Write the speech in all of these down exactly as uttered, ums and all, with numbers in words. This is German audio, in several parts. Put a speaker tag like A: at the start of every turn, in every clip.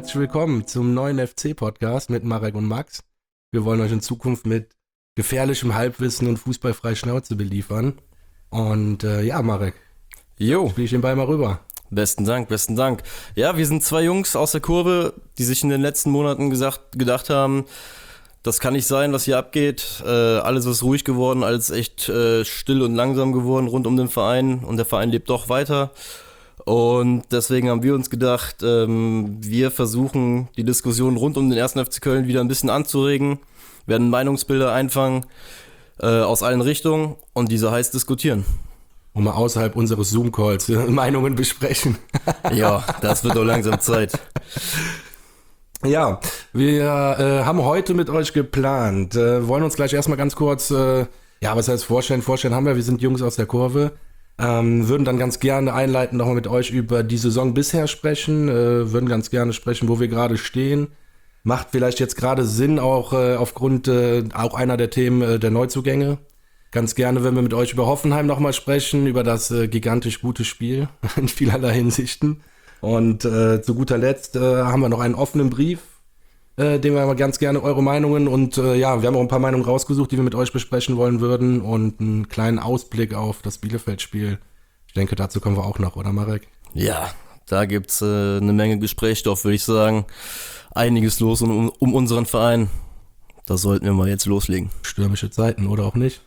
A: herzlich willkommen zum neuen F C-Podcast mit Marek und Max. Wir wollen euch in Zukunft mit gefährlichem Halbwissen und fußballfrei Schnauze beliefern. Und äh, ja, Marek,
B: Jo,
A: spiel ich den Ball mal rüber.
B: besten Dank, besten Dank. Ja, wir sind zwei Jungs aus der Kurve, die sich in den letzten Monaten gesagt, gedacht haben, das kann nicht sein, was hier abgeht. Äh, alles ist ruhig geworden, alles echt äh, still und langsam geworden rund um den Verein und der Verein lebt doch weiter. Und deswegen haben wir uns gedacht, ähm, wir versuchen die Diskussion rund um den ersten F C Köln wieder ein bisschen anzuregen, werden Meinungsbilder einfangen äh, aus allen Richtungen und diese heiß diskutieren.
A: Und mal außerhalb unseres Zoom-Calls äh, Meinungen besprechen.
B: Ja, das wird doch langsam Zeit.
A: Ja, wir äh, haben heute mit euch geplant, äh, wollen uns gleich erstmal ganz kurz, äh, ja, was heißt vorstellen, vorstellen haben wir, wir sind Jungs aus der Kurve, ähm, würden dann ganz gerne einleitend nochmal mit euch über die Saison bisher sprechen, äh, würden ganz gerne sprechen, wo wir gerade stehen. Macht vielleicht jetzt gerade Sinn, auch äh, aufgrund äh, auch einer der Themen äh, der Neuzugänge. Ganz gerne, wenn wir mit euch über Hoffenheim nochmal sprechen, über das äh, gigantisch gute Spiel in vielerlei Hinsichten. Und äh, zu guter Letzt äh, haben wir noch einen offenen Brief, äh, den wir aber ganz gerne eure Meinungen und äh, ja, wir haben auch ein paar Meinungen rausgesucht, die wir mit euch besprechen wollen würden und einen kleinen Ausblick auf das Bielefeld-Spiel. Ich denke, dazu kommen wir auch noch, oder Marek?
B: Ja, da gibt's äh, eine Menge Gesprächsstoff, würde ich sagen. Einiges los um, um unseren Verein. Da sollten wir mal jetzt loslegen.
A: Stürmische Zeiten, oder auch nicht?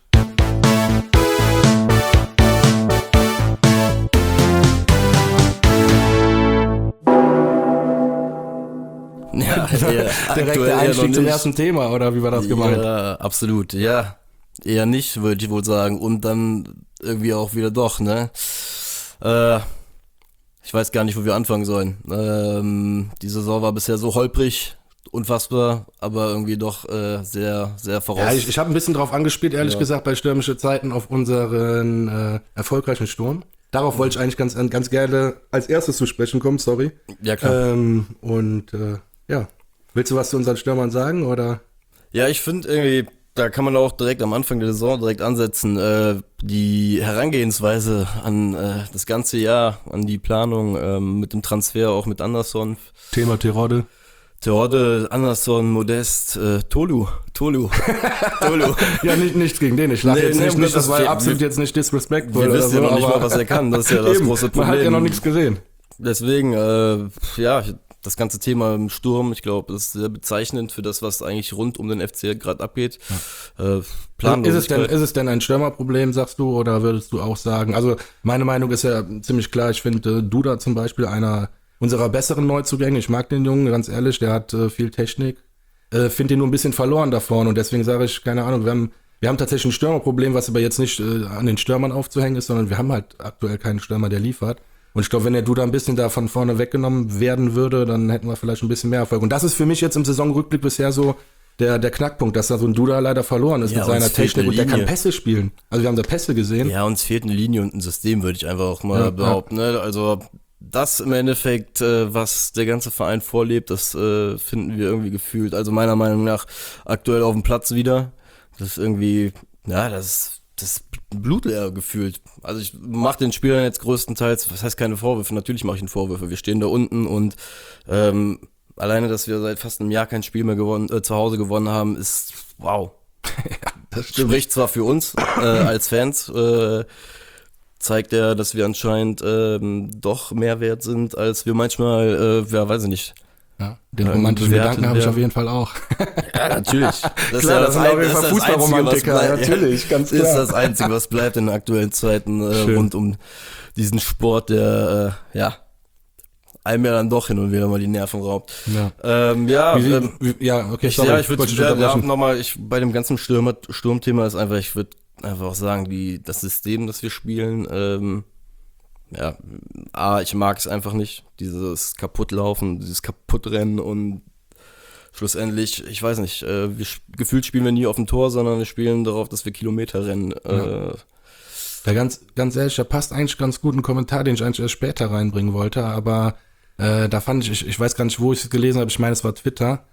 B: Ja, eher,
A: Direkt der Einstieg zum ersten Thema, oder wie war das gemeint?
B: Ja, absolut, ja. Eher nicht, würde ich wohl sagen. Und dann irgendwie auch wieder doch, ne? Äh, ich weiß gar nicht, wo wir anfangen sollen. Ähm, die Saison war bisher so holprig, unfassbar, aber irgendwie doch äh, sehr, sehr voraus.
A: Ja, ich, ich habe ein bisschen drauf angespielt, ehrlich
B: Ja.
A: gesagt, bei Stürmische Zeiten auf unseren äh, erfolgreichen Sturm. Darauf wollte ich eigentlich ganz, ganz gerne als erstes zu sprechen kommen, sorry.
B: Ja, klar.
A: Ähm, und äh, ja, willst du was zu unseren Stürmern sagen, oder?
B: Ja, ich finde irgendwie, da kann man auch direkt am Anfang der Saison direkt ansetzen, äh, die Herangehensweise an äh, das ganze Jahr, an die Planung ähm, mit dem Transfer, auch mit Anderson.
A: Thema Terodde.
B: Terodde, Anderson, Modest, äh, Tolu, Tolu, Tolu.
A: Ja, nicht, nichts gegen den, ich lache
B: Nee,
A: jetzt
B: nee,
A: nicht, nicht, das
B: das-
A: war
B: wir-
A: absolut
B: wir-
A: jetzt nicht disrespectful
B: Wir
A: oder
B: wissen
A: so,
B: ja noch nicht
A: aber
B: mal, was er kann, das ist ja das
A: eben,
B: große Problem.
A: man hat ja noch nichts gesehen.
B: Deswegen, äh, ja, das ganze Thema im Sturm, ich glaube, das ist sehr bezeichnend für das, was eigentlich rund um den F C gerade abgeht. Ja. Äh,
A: Ist es, denn, ist es denn ein Stürmerproblem, sagst du, oder würdest du auch sagen, also meine Meinung ist ja ziemlich klar, ich finde Duda zum Beispiel einer unserer besseren Neuzugänge, ich mag den Jungen, ganz ehrlich, der hat äh, viel Technik, äh, finde ihn nur ein bisschen verloren da vorne und deswegen sage ich, keine Ahnung, wir haben, wir haben tatsächlich ein Stürmerproblem, was aber jetzt nicht äh, an den Stürmern aufzuhängen ist, sondern wir haben halt aktuell keinen Stürmer, der liefert. Und ich glaube, wenn der Duda ein bisschen da von vorne weggenommen werden würde, dann hätten wir vielleicht ein bisschen mehr Erfolg. Und das ist für mich jetzt im Saisonrückblick bisher so der, der Knackpunkt, dass da so ein Duda leider verloren ist
B: Ja,
A: mit
B: uns
A: seiner
B: fehlt
A: Technik
B: eine
A: und der kann
B: Linie.
A: Pässe spielen. Also wir haben da Pässe gesehen.
B: Ja, uns fehlt eine Linie und ein System, würde ich einfach auch mal
A: Ja,
B: behaupten. Ne? Also das im Endeffekt, äh, was der ganze Verein vorlebt, das äh, finden wir irgendwie gefühlt. Also meiner Meinung nach aktuell auf dem Platz wieder. Das ist irgendwie, ja, das ist das ist blutleer gefühlt. Also ich mache den Spielern jetzt größtenteils, was heißt keine Vorwürfe, natürlich mache ich ihnen Vorwürfe. Wir stehen da unten und ähm, alleine, dass wir seit fast einem Jahr kein Spiel mehr gewonnen, äh, zu Hause gewonnen haben, ist wow.
A: Ja, das stimmt.
B: Spricht zwar für uns äh, als Fans, äh, zeigt er, dass wir anscheinend ähm, doch mehr wert sind, als wir manchmal, äh, ja, weiß ich nicht.
A: Ja, den
B: Ja,
A: romantischen
B: bewerten
A: Gedanken habe ich
B: wir.
A: auf jeden Fall auch.
B: Ja, natürlich. Das
A: Klar, das sind auf jeden
B: das
A: Fall
B: ist das Einzige, was
A: Fußballromantiker,
B: bleibt.
A: natürlich, ganz
B: Das ist
A: klar.
B: das Einzige, was bleibt in den aktuellen Zeiten äh,
A: Schön.
B: rund um diesen Sport, der, äh, ja, einem ja dann doch hin und wieder mal die Nerven raubt.
A: Ja,
B: Ähm, ja,
A: wie,
B: ähm,
A: wie, ja okay,
B: ich,
A: sorry,
B: ja, ich würde
A: dich
B: ja, ja,
A: unterbrechen.
B: nochmal, ich, bei dem ganzen Stürmer, Sturmthema ist einfach, ich würde einfach auch sagen, die, das System, das wir spielen, ähm, ja, A, ich mag es einfach nicht, dieses Kaputtlaufen, dieses Kaputtrennen und schlussendlich, ich weiß nicht, äh, wir, gefühlt spielen wir nie auf dem Tor, sondern wir spielen darauf, dass wir Kilometer rennen. Äh,
A: Da ganz, ganz ehrlich, da passt eigentlich ganz gut ein Kommentar, den ich eigentlich erst später reinbringen wollte, aber äh, da fand ich, ich, ich weiß gar nicht, wo ich es gelesen habe, ich meine, es war Twitter,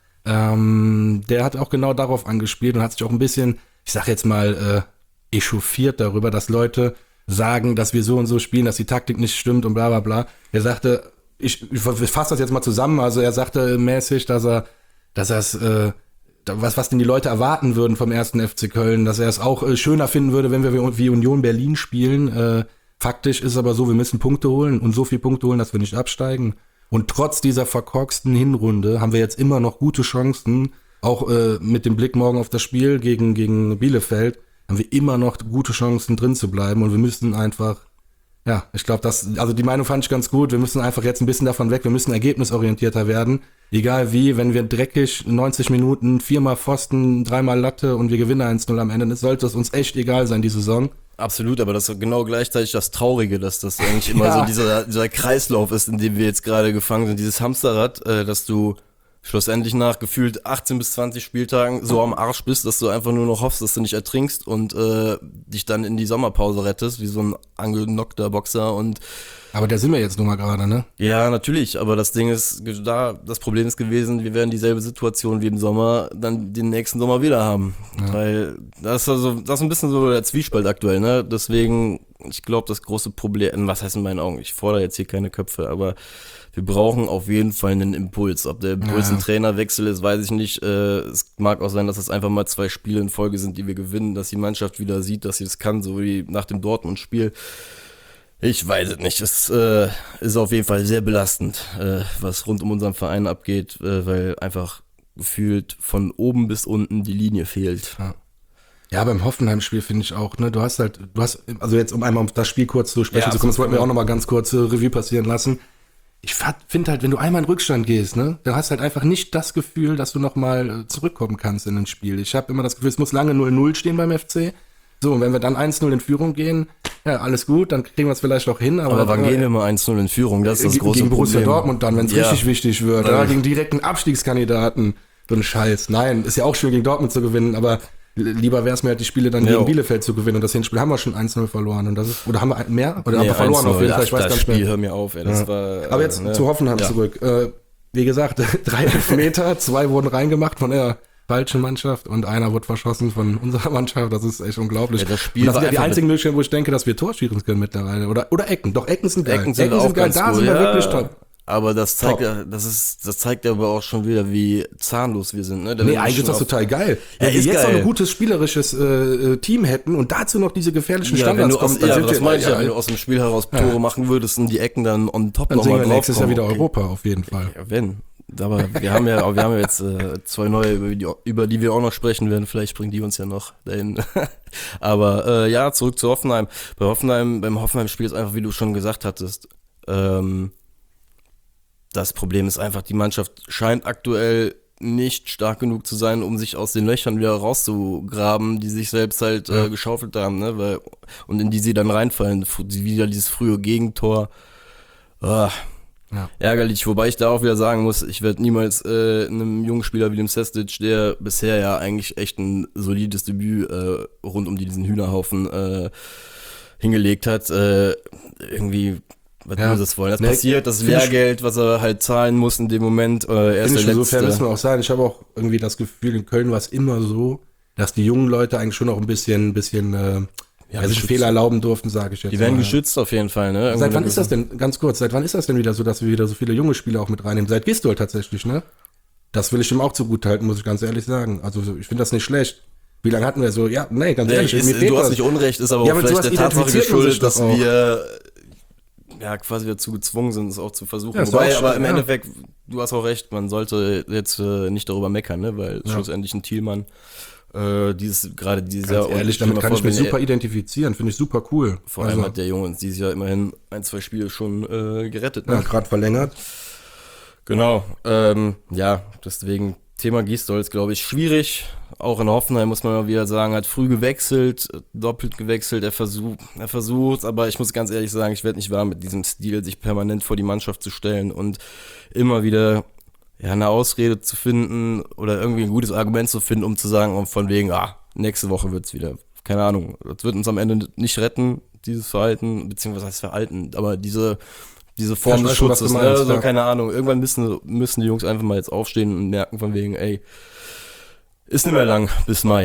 A: ähm, der hat auch genau darauf angespielt und hat sich auch ein bisschen, ich sag jetzt mal, äh, echauffiert darüber, dass Leute sagen, dass wir so und so spielen, dass die Taktik nicht stimmt und bla bla bla. Er sagte, ich, ich fasse das jetzt mal zusammen, also er sagte mäßig, dass er, dass er es, äh, was, was denn die Leute erwarten würden vom ersten F C Köln, dass er es auch äh, schöner finden würde, wenn wir wie Union Berlin spielen. Äh, faktisch ist aber so, wir müssen Punkte holen und so viel Punkte holen, dass wir nicht absteigen. Und trotz dieser verkorksten Hinrunde haben wir jetzt immer noch gute Chancen, auch äh, mit dem Blick morgen auf das Spiel gegen, gegen Bielefeld, haben wir immer noch gute Chancen drin zu bleiben und wir müssen einfach, ja, ich glaube, das, also die Meinung fand ich ganz gut, wir müssen einfach jetzt ein bisschen davon weg, wir müssen ergebnisorientierter werden, egal wie, wenn wir dreckig neunzig Minuten, viermal Pfosten, dreimal Latte und wir gewinnen eins null am Ende, dann sollte es uns echt egal sein, die Saison.
B: Absolut, aber das ist genau gleichzeitig das Traurige, dass das eigentlich immer ja. so dieser, dieser Kreislauf ist, in dem wir jetzt gerade gefangen sind, dieses Hamsterrad, äh, dass du schlussendlich nach gefühlt achtzehn bis zwanzig Spieltagen so am Arsch bist, dass du einfach nur noch hoffst, dass du nicht ertrinkst und äh, dich dann in die Sommerpause rettest, wie so ein angenockter Boxer und
A: aber da sind wir jetzt nun mal gerade, ne?
B: Ja, natürlich, aber das Ding ist, da, das Problem ist gewesen, wir werden dieselbe Situation wie im Sommer dann den nächsten Sommer wieder haben. Ja. Weil das ist also, das ist ein bisschen so der Zwiespalt aktuell, ne? Deswegen, ich glaube, das große Problem, was heißt in meinen Augen, ich fordere jetzt hier keine Köpfe, aber wir brauchen auf jeden Fall einen Impuls. Ob der Impuls ja. ein Trainerwechsel ist, weiß ich nicht. Äh, es mag auch sein, dass es einfach mal zwei Spiele in Folge sind, die wir gewinnen, dass die Mannschaft wieder sieht, dass sie das kann, so wie nach dem Dortmund-Spiel. Ich weiß es nicht. Es äh, ist auf jeden Fall sehr belastend, äh, was rund um unseren Verein abgeht, äh, weil einfach gefühlt von oben bis unten die Linie fehlt.
A: Ja. Ja, beim Hoffenheim-Spiel finde ich auch, ne, du hast halt, du hast, also jetzt um einmal auf das Spiel kurz zu sprechen ja, zu kommen, das wollten wir auch nochmal ganz kurz äh, Revue passieren lassen. Ich finde halt, wenn du einmal in Rückstand gehst, ne, dann hast du halt einfach nicht das Gefühl, dass du nochmal zurückkommen kannst in ein Spiel. Ich habe immer das Gefühl, es muss lange null null stehen beim F C. So, und wenn wir dann eins null in Führung gehen, ja, alles gut, dann kriegen wir es vielleicht auch hin. Aber,
B: aber wann äh, gehen wir mal eins null in Führung? Das ist das große
A: Problem. Gegen Borussia
B: Problem.
A: Dortmund dann, wenn es ja. richtig wichtig wird. Ja. Gegen direkten Abstiegskandidaten. So ein Scheiß. Nein, ist ja auch schön, gegen Dortmund zu gewinnen, aber lieber wäre es mir halt, die Spiele dann ja. gegen Bielefeld zu gewinnen. Und das Hinspiel haben wir schon eins null verloren. Und das ist, oder haben wir mehr? Oder nee, haben wir verloren auf jeden Fall? Ich weiß
B: das
A: gar nicht
B: Spiel,
A: mehr.
B: Hör mir auf, ey, das
A: ja.
B: war,
A: aber jetzt
B: ne?
A: zu Hoffenheim ja. zurück. Äh, wie gesagt, drei Elfmeter, zwei wurden reingemacht von der falschen Mannschaft und einer wurde verschossen von unserer Mannschaft. Das ist echt unglaublich.
B: Ja, das Spiel
A: das sind ja die einzigen Möglichkeiten, wo ich denke, dass wir Tor schießen können mittlerweile. Oder, oder Ecken. Doch, Ecken sind geil.
B: Ecken sind,
A: Ecken
B: auch
A: sind geil.
B: ganz
A: Da
B: cool.
A: sind wir
B: ja,
A: wirklich top.
B: Aber das zeigt ja, das ist, das zeigt ja aber auch schon wieder, wie zahnlos wir sind. Ne?
A: Nee, eigentlich ist das total geil.
B: Ja,
A: wenn wir jetzt
B: geil.
A: noch ein gutes spielerisches äh, Team hätten und dazu noch diese gefährlichen
B: ja,
A: Standards
B: wenn du aus,
A: kommen,
B: ja,
A: dann
B: das
A: sind
B: meine
A: wir,
B: ich ja, wenn du aus dem Spiel heraus Tore ja. machen würdest und die Ecken dann on top nochmal drauf.
A: Dann nächstes Jahr wieder Europa auf jeden Fall.
B: Ja, wenn. Aber wir haben ja, wir haben ja jetzt äh, zwei neue, über die, über die wir auch noch sprechen werden. Vielleicht bringen die uns ja noch dahin. Aber äh, ja, zurück zu Hoffenheim. Bei Hoffenheim, beim Hoffenheim-Spiel ist einfach, wie du schon gesagt hattest, ähm, das Problem ist einfach, die Mannschaft scheint aktuell nicht stark genug zu sein, um sich aus den Löchern wieder rauszugraben, die sich selbst halt ja. äh, geschaufelt haben, ne? Weil, und in die sie dann reinfallen. Wieder dieses frühe Gegentor. Oh, ja. Ärgerlich, wobei ich da auch wieder sagen muss, ich werde niemals äh, einem jungen Spieler wie dem Sestic, der bisher ja eigentlich echt ein solides Debüt äh, rund um diesen Hühnerhaufen äh, hingelegt hat, äh, irgendwie was ja. das wollen. Das nee, passiert, das Lehrgeld, was er halt zahlen muss in dem Moment. Äh, er ist der
A: so fair müssen wir auch sein. Ich habe auch irgendwie das Gefühl, in Köln war es immer so, dass die jungen Leute eigentlich schon auch ein bisschen, bisschen äh, ja, sich Fehler erlauben durften, sage ich jetzt.
B: Die werden
A: mal.
B: geschützt auf jeden Fall, ne?
A: Seit wann ist das denn, ganz kurz, seit wann ist das denn wieder so, dass wir wieder so viele junge Spieler auch mit reinnehmen? Seit Gistol tatsächlich, ne? Das will ich ihm auch zugutehalten, muss ich ganz ehrlich sagen. Also ich finde das nicht schlecht. Wie lange hatten wir so? Ja, nee, ganz
B: nee,
A: ehrlich.
B: Ist, du hast nicht Unrecht, ist aber ja, auch vielleicht der Tatsache geschuldet, dass auch. wir ja quasi dazu gezwungen sind, es auch zu versuchen.
A: Ja,
B: Wobei,
A: auch
B: aber
A: schon,
B: im
A: ja.
B: Endeffekt, du hast auch recht, man sollte jetzt äh, nicht darüber meckern, ne? Weil ja. schlussendlich ein Thielmann Äh, dieses, gerade dieser.
A: Ganz ehrlich, damit kann ich mich super identifizieren, finde ich super cool.
B: Vor allem also. hat der Junge uns dieses Jahr immerhin ein, zwei Spiele schon äh, gerettet.
A: Ne? Ja, gerade verlängert.
B: Genau, ähm, ja, deswegen Thema Gisdol ist, glaube ich, schwierig. Auch in Hoffenheim muss man mal wieder sagen, hat früh gewechselt, doppelt gewechselt, er versucht, er versucht, aber ich muss ganz ehrlich sagen, ich werde nicht warm mit diesem Stil, sich permanent vor die Mannschaft zu stellen und immer wieder ja, eine Ausrede zu finden oder irgendwie ein gutes Argument zu finden, um zu sagen, von wegen, ah, nächste Woche wird's wieder. Keine Ahnung, das wird uns am Ende nicht retten, dieses Verhalten, beziehungsweise was heißt Verhalten, aber diese, diese Form des Schutzes, ne?
A: meinst,
B: also,
A: ja.
B: keine Ahnung, irgendwann müssen, müssen die Jungs einfach mal jetzt aufstehen und merken von wegen, ey, ist nicht mehr lang bis Mai.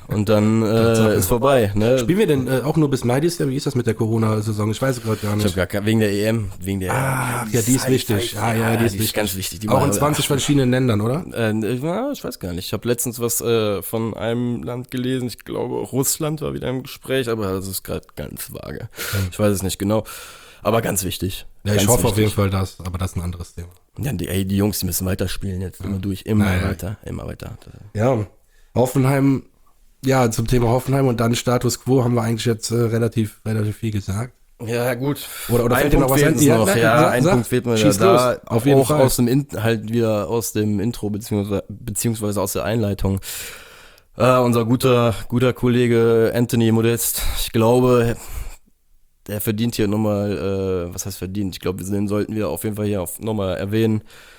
B: Und dann äh, ist vorbei. Ne?
A: Spielen wir denn äh, auch nur bis Mai dieses Jahr? Wie ist das mit der Corona-Saison? Ich weiß es gerade gar
B: Ich
A: nicht.
B: hab gar kein, wegen der E M. Wegen der
A: Ah, ja, die ist wichtig. Ah, ja, die ist wichtig.
B: ganz wichtig. Die
A: Auch
B: machen-
A: in zwanzig verschiedenen Ländern, oder?
B: Äh, ja, ich weiß gar nicht. Ich habe letztens was äh, von einem Land gelesen. Ich glaube, Russland war wieder im Gespräch, aber das ist gerade ganz vage. Ich weiß es nicht genau. Aber ganz wichtig.
A: Ja, ich
B: ganz
A: hoffe auf
B: wichtig.
A: jeden Fall das, aber das ist ein anderes Thema.
B: Ja, die, ey, die Jungs, die müssen weiterspielen jetzt. Immer durch. Immer
A: Nein.
B: weiter. Immer weiter.
A: Ja, Hoffenheim, ja, zum Thema Hoffenheim und dann Status Quo haben wir eigentlich jetzt äh, relativ, relativ viel gesagt.
B: Ja, gut.
A: Oder, oder
B: ein
A: fällt dir noch
B: Punkt
A: was
B: fehlt
A: ein?
B: uns
A: Ja,
B: noch.
A: na,
B: Ja,
A: sag-
B: ein
A: sag.
B: Punkt fehlt mir
A: Schieß
B: da.
A: los. Auf jeden
B: auch
A: Fall.
B: aus dem In halt wieder aus dem Intro beziehungsweise, beziehungsweise aus der Einleitung. Äh, unser guter guter Kollege Anthony Modest. Ich glaube, der verdient hier nochmal, äh, was heißt verdient? Ich glaube, den sollten wir auf jeden Fall hier auf, nochmal erwähnen,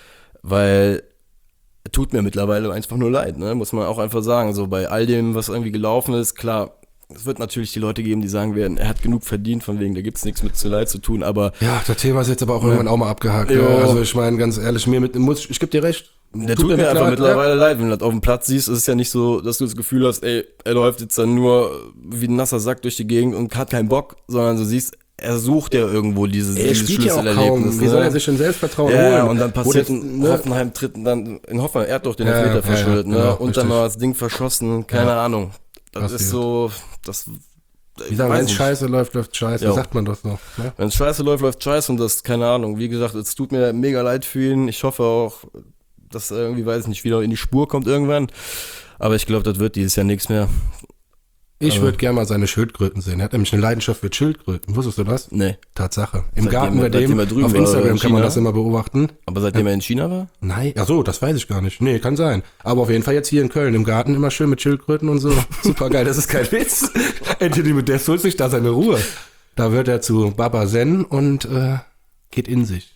B: weil er tut mir mittlerweile einfach nur leid, ne? Muss man auch einfach sagen. So bei all dem, was irgendwie gelaufen ist, klar. Es wird natürlich die Leute geben, die sagen werden, er hat genug verdient, von wegen, da gibt's nichts mit zu leid zu tun, aber
A: Ja, das Thema ist jetzt aber auch irgendwann auch mal abgehakt.
B: Jo.
A: Ja. Also ich meine, ganz ehrlich, mir mit, muss, ich gebe dir recht.
B: der tut, mir einfach
A: leid,
B: mittlerweile leid. Wenn du das auf dem Platz siehst, ist es ja nicht so, dass du das Gefühl hast, ey, er läuft jetzt dann nur wie ein nasser Sack durch die Gegend und hat keinen Bock, sondern du siehst, er sucht ja irgendwo dieses,
A: Er
B: dieses
A: spielt ja auch
B: Schlüsselerlebnis.
A: kaum. Wie soll er sich denn Selbstvertrauen
B: ja,
A: holen?
B: und dann
A: Wo
B: passiert
A: das,
B: in
A: ne?
B: Hoffenheim tritt dann, in Hoffenheim, er hat doch den
A: Ja,
B: Elfmeter
A: ja,
B: verschuldet,
A: ja,
B: ne?
A: genau,
B: und dann
A: richtig.
B: noch das Ding verschossen, keine
A: Ja.
B: Ahnung. Das
A: Passiert.
B: ist so, das,
A: Wie sagen,
B: weiß
A: wenn es
B: nicht.
A: scheiße läuft, läuft scheiße.
B: Ja.
A: Sagt man das noch. Ne?
B: Wenn es scheiße läuft, läuft scheiße und das, keine Ahnung. Wie gesagt, es tut mir mega leid für ihn. Ich hoffe auch, dass er irgendwie, weiß ich nicht, wieder in die Spur kommt irgendwann. Aber ich glaube, das wird dieses Jahr nichts mehr.
A: Ich
B: Aber-
A: würde gerne mal seine Schildkröten sehen. Er hat nämlich eine Leidenschaft für Schildkröten. Wusstest du das?
B: Nee.
A: Tatsache. Im
B: Seitdem
A: Garten
B: er-
A: bei dem,
B: seitdem er drüben
A: auf
B: war,
A: Instagram
B: in
A: kann man
B: China?
A: das immer beobachten.
B: Aber seitdem er in China war?
A: Nein, ach so, das weiß ich gar nicht. Nee, kann sein. Aber auf jeden Fall jetzt hier in Köln im Garten immer schön mit Schildkröten und so. Super geil, das ist kein Witz. Anthony Modest holt sich da seine Ruhe. Da wird er zu Baba Zen und äh, geht in sich.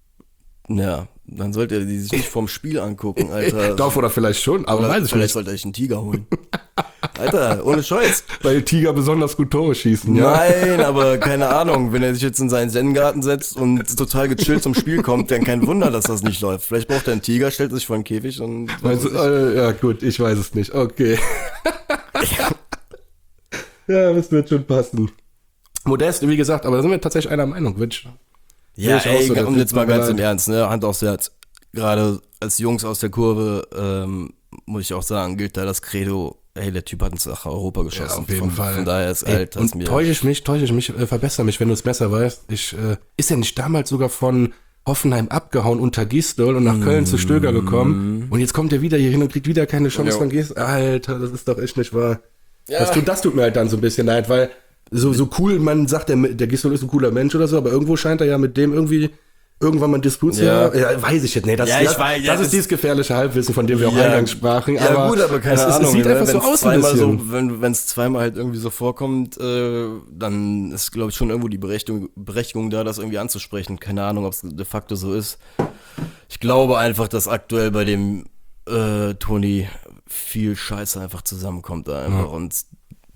B: Ja, dann sollte er die sich nicht vom Spiel angucken, Alter.
A: Darf oder vielleicht schon, aber
B: Oder
A: weiß ich
B: vielleicht
A: nicht.
B: sollte er sich einen Tiger holen. Alter, ohne Scheiß.
A: Weil Tiger besonders gut Tore schießen, ja.
B: Nein, aber keine Ahnung, wenn er sich jetzt in seinen Zen-Garten setzt und total gechillt zum Spiel kommt, dann kein Wunder, dass das nicht läuft. Vielleicht braucht er einen Tiger, stellt sich vor einen Käfig und...
A: Meinst du, äh, ja gut, ich weiß es nicht. Okay. Ja, das wird schon passen. Modest, wie gesagt, aber da sind wir tatsächlich einer Meinung. Witsch.
B: Ja,
A: Sehe ich auch
B: ey,
A: so, das
B: und jetzt
A: tut
B: mal
A: mir
B: ganz im
A: leid.
B: Ernst, ne, Hand aufs Herz. Gerade als Jungs aus der Kurve, ähm, muss ich auch sagen, gilt da das Credo, ey, der Typ hat uns nach Europa geschossen.
A: Ja, auf jeden
B: von,
A: Fall.
B: Von daher ist
A: Ey,
B: alt,
A: und
B: mir...
A: täusche ich mich, täusche ich mich, äh, verbessere mich, wenn du es besser weißt. Ich, äh, ist er nicht damals sogar von Hoffenheim abgehauen unter Gisdol und nach Köln zu Stöger gekommen? Und jetzt kommt er wieder hier hin und kriegt wieder keine Chance
B: Jo.
A: von Gisdol. Alter, das ist doch echt nicht wahr.
B: Ja.
A: Das, tut, das tut mir halt dann so ein bisschen leid, weil so, so cool, man sagt, der, der Gisdol ist ein cooler Mensch oder so, aber irgendwo scheint er ja mit dem irgendwie irgendwann mal einen Disput zu
B: Ja.
A: haben. Ja, weiß ich jetzt. Nee, das,
B: Ja, ich
A: das,
B: weiß, ja,
A: das ist
B: das-
A: dieses gefährliche Halbwissen, von dem wir auch
B: Ja.
A: eingangs sprachen.
B: Ja
A: aber
B: gut, aber keine
A: es, ist,
B: Ahnung.
A: es sieht
B: ne?
A: einfach so
B: Wenn's
A: aus ein
B: zweimal
A: bisschen.
B: so, wenn wenn es zweimal halt irgendwie so vorkommt, äh, dann ist, glaube ich, schon irgendwo die Berechtigung, Berechtigung da, das irgendwie anzusprechen. Keine Ahnung, ob es de facto so ist. Ich glaube einfach, dass aktuell bei dem äh, Toni viel Scheiße einfach zusammenkommt da einfach.
A: Ja.
B: Und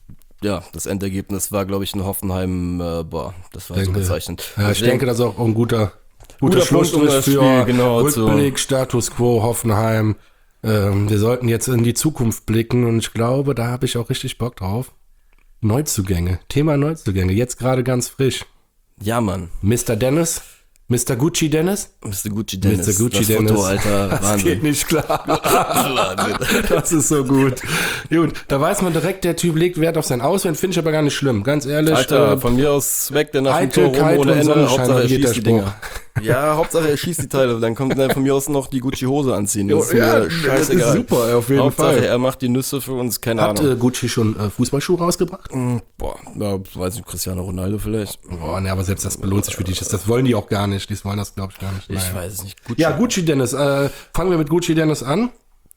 B: ja, das Endergebnis war, glaube ich, in Hoffenheim, äh, boah, das war so
A: Denke.
B: bezeichnend.
A: Ja, ich
B: Deswegen-
A: denke, das ist auch ein guter, guter,
B: Guter Punkt, um
A: Schlussstrich
B: das
A: für
B: Spiel, genau,
A: Rückblick, Status Quo, Hoffenheim. Ähm, wir sollten jetzt in die Zukunft blicken und ich glaube, da habe ich auch richtig Bock drauf. Neuzugänge, Thema Neuzugänge, jetzt gerade ganz frisch.
B: Ja, Mann.
A: Mister Dennis, Mister Gucci Dennis.
B: Mister Gucci Dennis.
A: Mister Gucci
B: das
A: Dennis.
B: Foto, Alter,
A: Das
B: Wahnsinn.
A: geht nicht klar.
B: Wahnsinn.
A: Das ist so gut. Gut, da weiß man direkt, der Typ legt Wert auf sein Aussehen, finde ich aber gar nicht schlimm. Ganz ehrlich.
B: Alter,
A: äh,
B: von mir aus weg, der nach dem Tor rum
A: Eitelkeit
B: ohne
A: und
B: Ende.
A: Sonnenschein,
B: Hauptsache er
A: wie geht der
B: schießt die
A: Spruch?
B: Dinger. Ja, Hauptsache er schießt die Teile. Dann kommt er von mir aus noch die Gucci-Hose anziehen. Das ist
A: ja,
B: mir
A: das
B: scheißegal.
A: ist super, auf jeden
B: Hauptsache
A: Fall.
B: er macht die Nüsse für uns, keine
A: Hat
B: Ahnung.
A: äh, Gucci schon äh, Fußballschuhe rausgebracht?
B: Hm, Boah, ja, weiß nicht, Cristiano Ronaldo vielleicht.
A: Boah, ne, aber selbst das belohnt sich für dich. Das, das wollen die auch gar nicht. Die wollen das, glaube ich, gar nicht.
B: Ich
A: Naja.
B: weiß es nicht. Gucci.
A: Ja, Gucci Dennis. Äh, fangen wir mit Gucci Dennis an.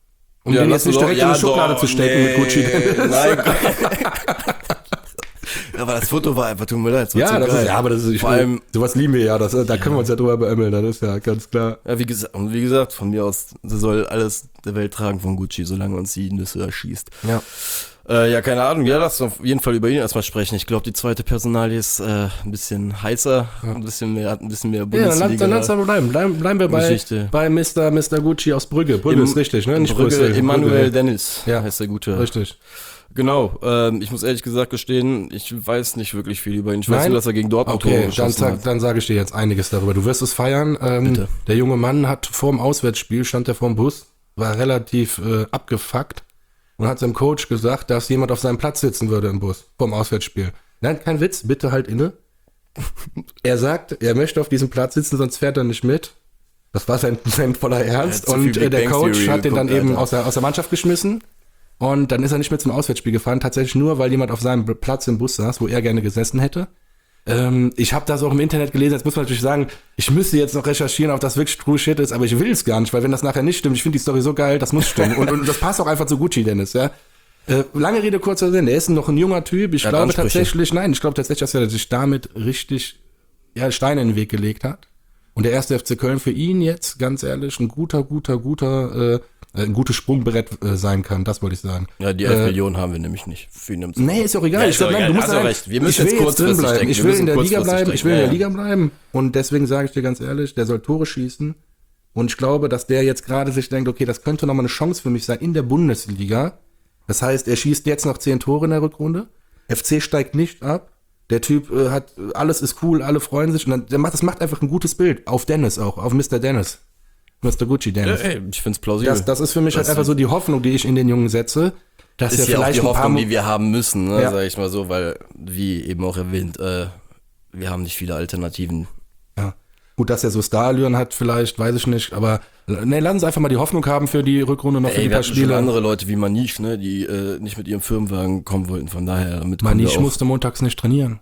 A: Um
B: Ja,
A: den
B: lass
A: jetzt nicht
B: uns
A: direkt
B: doch-
A: in
B: ja,
A: die Schublade
B: doch,
A: zu stecken
B: nee,
A: mit Gucci Dennis.
B: Nein. Aber das Foto war einfach, tut mir leid. war
A: Ja,
B: zu
A: das
B: geil.
A: ist, ja, aber das ist, ich,
B: Vor allem,
A: sowas lieben wir ja, das, da können wir uns ja drüber beämmeln, das ist ja ganz klar.
B: ja, wie gesagt, und wie gesagt, von mir aus, sie soll alles der Welt tragen von Gucci, solange uns die Nüsse erschießt.
A: Ja.
B: Äh, ja, keine Ahnung, ja, lass uns auf jeden Fall über ihn erstmal sprechen. Ich glaube, die zweite Personalie ist äh, ein bisschen heißer, ein bisschen mehr, hat ein bisschen mehr
A: Ja, dann lass,
B: Bundesliga.
A: dann lass aber bleiben. Bleiben, bleiben wir bei,
B: Geschichte.
A: bei Mister Mister Gucci aus Brügge. Brügge
B: Im-
A: ist richtig, ne? Nicht
B: Brügge,
A: Brüssel.
B: Emanuel
A: Brügge.
B: Dennis
A: Ja,
B: heißt der Gute.
A: Richtig.
B: Genau, ähm, ich muss ehrlich gesagt gestehen, ich weiß nicht wirklich viel über ihn. Ich weiß
A: Nein?
B: nur, dass er gegen Dortmund Tore
A: Okay, dann,
B: geschossen
A: sag,
B: hat.
A: dann sage ich dir jetzt einiges darüber. Du wirst es feiern. Ähm,
B: Bitte.
A: Der junge Mann hat vor dem Auswärtsspiel, stand er vor dem Bus, war relativ äh, abgefuckt und hat seinem Coach gesagt, dass jemand auf seinem Platz sitzen würde im Bus vor dem Auswärtsspiel. Nein, kein Witz, bitte halt inne. Er sagt, er möchte auf diesem Platz sitzen, sonst fährt er nicht mit. Das war sein, sein voller Ernst.
B: zu
A: Und
B: viel
A: äh,
B: Big
A: der
B: Bang
A: Coach
B: Theory
A: hat den dann
B: geguckt,
A: eben
B: Alter.
A: aus der, aus der Mannschaft geschmissen. Und dann ist er nicht mehr zum Auswärtsspiel gefahren, tatsächlich nur, weil jemand auf seinem Platz im Bus saß, wo er gerne gesessen hätte. Ähm, ich habe das auch im Internet gelesen, jetzt muss man natürlich sagen, ich müsste jetzt noch recherchieren, ob das wirklich True Shit ist, aber ich will es gar nicht, weil wenn das nachher nicht stimmt, ich finde die Story so geil, das muss stimmen. und, und das passt auch einfach zu Gucci, Dennis, ja. Äh, lange Rede, kurzer Sinn, der ist noch ein junger Typ, ich
B: Er hat
A: glaube
B: Ansprüche.
A: tatsächlich, nein, ich glaube tatsächlich, dass er sich damit richtig ja, Steine in den Weg gelegt hat. Und der erste F C Köln für ihn jetzt, ganz ehrlich, ein guter, guter, guter, äh, ein gutes Sprungbrett äh, sein kann, das wollte ich sagen.
B: Ja, die elf
A: Äh,
B: Millionen haben wir nämlich nicht für ihn im
A: Nee, ist auch egal.
B: Ja,
A: ich
B: ist doch
A: glaub, nein,
B: egal.
A: du musst
B: Hast du
A: sagen,
B: recht. Wir müssen
A: ich will
B: jetzt
A: jetzt drin
B: kurzfristig
A: bleiben.
B: denken.
A: Ich
B: Wir
A: will
B: müssen
A: in der Liga
B: kurzfristig
A: bleiben. Ich will
B: denken.
A: in der
B: Ja,
A: Liga bleiben. Und deswegen sage ich dir ganz ehrlich, der soll Tore schießen. Und ich glaube, dass der jetzt gerade sich denkt, okay, das könnte nochmal eine Chance für mich sein in der Bundesliga. Das heißt, er schießt jetzt noch zehn Tore in der Rückrunde. F C steigt nicht ab. Der Typ äh, hat, alles ist cool, alle freuen sich. Und dann, der macht, das macht einfach ein gutes Bild. Auf Dennis auch, auf Mister Dennis. Mister Gucci Dennis.
B: ey, ich find's plausibel.
A: Das, das ist für mich halt
B: Das
A: einfach so die Hoffnung, die ich in den Jungen setze. Dass er
B: ist ja auch
A: vielleicht
B: die
A: ein paar
B: Hoffnung,
A: Mo-
B: die wir haben müssen, ne,
A: Ja.
B: sag ich mal so, weil, wie eben auch erwähnt, äh, wir haben nicht viele Alternativen.
A: Ja. Gut, dass er so Starallüren hat, vielleicht, weiß ich nicht, aber ne, lass uns einfach mal die Hoffnung haben für die Rückrunde noch für
B: Ey,
A: die
B: wir
A: paar
B: hatten schon
A: Spiele.
B: andere Leute wie Manish, ne, die äh, nicht mit ihrem Firmenwagen kommen wollten, von daher damit kommen
A: Manish
B: wir auch.
A: musste montags nicht trainieren.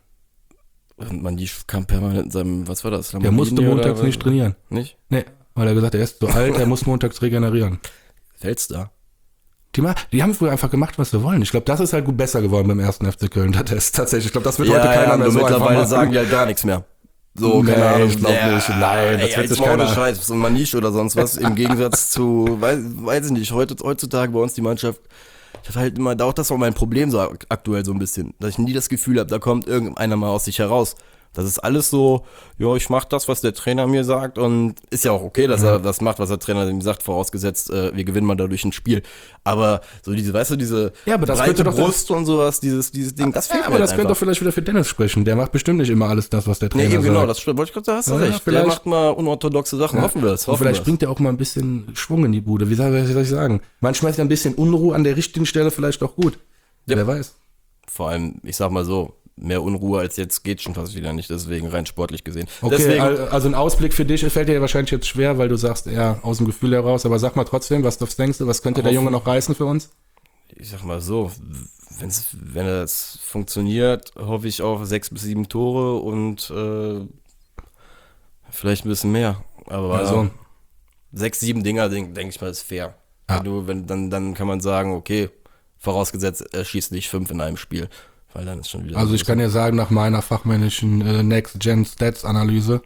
B: Und Manish kam permanent in seinem, was war das?
A: Der
B: Lamborghini
A: musste
B: oder
A: montags
B: was?
A: nicht trainieren.
B: Nicht?
A: Nee, weil er gesagt hat, er ist so alt, er muss montags regenerieren.
B: Weltstar.
A: Die, ma- die haben früher einfach gemacht, was sie wollen. Ich glaube, das ist halt gut besser geworden beim ersten F C Köln. Das ist tatsächlich, ich glaube, das wird heute keiner mehr
B: nur
A: so einfach
B: mittlerweile
A: machen.
B: sagen die halt gar nichts mehr. So,
A: Nee,
B: keine Ahnung.
A: ich glaub nicht. Nein, das
B: ey,
A: wird
B: jetzt
A: sich
B: mal ohne
A: keiner-
B: Scheiß, so ein Manish oder sonst was, im Gegensatz zu, weiß, weiß ich nicht, heute, heutzutage bei uns die Mannschaft, ich hatte halt immer, auch das war mein Problem so ak- aktuell so ein bisschen, dass ich nie das Gefühl habe, da kommt irgendeiner mal aus sich heraus. Das ist alles so, ja, ich mach das, was der Trainer mir sagt und ist ja auch okay, dass er das macht, was der Trainer ihm sagt, vorausgesetzt, äh, wir gewinnen mal dadurch ein Spiel. Aber so diese, weißt du, diese
A: Ja, aber das
B: breite
A: könnte doch-
B: Brust und sowas, dieses, dieses Ding, das fehlt
A: Ja,
B: mir
A: aber das
B: halt
A: könnte doch
B: einfach.
A: vielleicht wieder für Dennis sprechen. Der macht bestimmt nicht immer alles das, was der
B: Nee,
A: Trainer
B: eben
A: sagt.
B: genau, das stimmt. Wollte ich gerade sagen, hast du
A: Ja,
B: recht. Der
A: vielleicht-
B: macht mal unorthodoxe Sachen. Hoffen wir es.
A: Und
B: Hoffen
A: vielleicht
B: wir es.
A: bringt er auch mal ein bisschen Schwung in die Bude. Wie soll, wie soll ich sagen? Manchmal ist ja ein bisschen Unruhe an der richtigen Stelle vielleicht auch gut.
B: Ja.
A: Wer weiß.
B: Vor allem, ich sag mal so, mehr Unruhe als jetzt geht schon fast wieder nicht, deswegen rein sportlich gesehen.
A: Okay,
B: Deswegen,
A: al- also ein Ausblick für dich fällt dir wahrscheinlich jetzt schwer, weil du sagst eher aus dem Gefühl heraus. Aber sag mal trotzdem, was, was denkst du, was könnte der
B: Hoffen-
A: Junge noch reißen für uns?
B: ich sag mal so, wenn's, wenn es funktioniert, hoffe ich auf sechs bis sieben Tore und äh, vielleicht ein bisschen mehr. Aber
A: Also,
B: sechs, sieben Dinger, denke denk ich mal, ist fair.
A: Ja.
B: Wenn du, wenn, dann, dann kann man sagen, okay, vorausgesetzt, er schießt nicht fünf in einem Spiel. Weil dann ist schon wieder.
A: also ich kann dir sagen, nach meiner fachmännischen äh, Next-Gen-Stats-Analyse,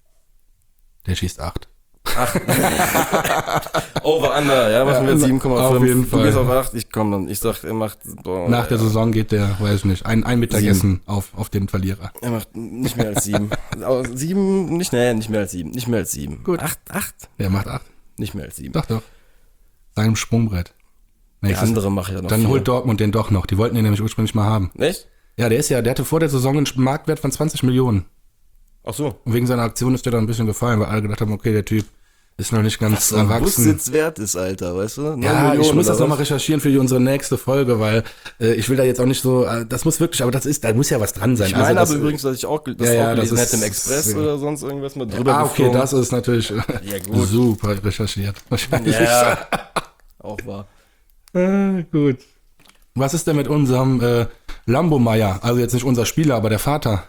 A: der schießt acht.
B: Over under, ja, machen wir
A: Ja,
B: sieben Komma fünf.
A: auf jeden
B: Du
A: Fall.
B: gehst auf acht, ich komm dann. Ich sag, er macht, boah,
A: Nach der Saison geht der, weiß ich nicht, ein, ein Mittagessen auf, auf den Verlierer.
B: er macht nicht mehr als sieben. Aber sieben, nicht, nee, nicht mehr als sieben. Nicht mehr als sieben.
A: Gut.
B: Acht, acht?
A: Der macht acht.
B: Nicht mehr als sieben.
A: Doch, doch. Seinem Sprungbrett.
B: Der
A: Nächstes-
B: andere macht ja noch
A: Dann
B: vier.
A: holt Dortmund den doch noch. Die wollten ihn nämlich ursprünglich mal haben.
B: Echt?
A: Ja, der ist ja, der hatte vor der Saison einen Marktwert von zwanzig Millionen.
B: Ach so.
A: Und wegen seiner Aktion ist der dann ein bisschen gefallen, weil alle gedacht haben, okay, der Typ ist noch nicht ganz
B: Was so ein
A: erwachsen.
B: Bussitz wert ist, Alter, weißt du? Neun
A: Ja,
B: Millionen
A: ich muss
B: oder
A: das nochmal
B: was?
A: recherchieren für die, unsere nächste Folge, weil äh, ich will da jetzt auch nicht so, äh, das muss wirklich, aber das ist, da muss ja was dran sein.
B: Ich meine
A: also das,
B: aber übrigens, dass ich auch, gel- das
A: Ja, ja,
B: auch gelesen
A: das ist-
B: hätte im Express
A: ja.
B: oder sonst irgendwas mal drüber
A: Ah, okay,
B: geflogen.
A: das ist natürlich äh,
B: Ja, gut.
A: super recherchiert. Wahrscheinlich.
B: Ja, auch wahr.
A: Äh, gut. Was ist denn mit unserem äh, Lambo-Meier? Also jetzt nicht unser Spieler, aber der Vater.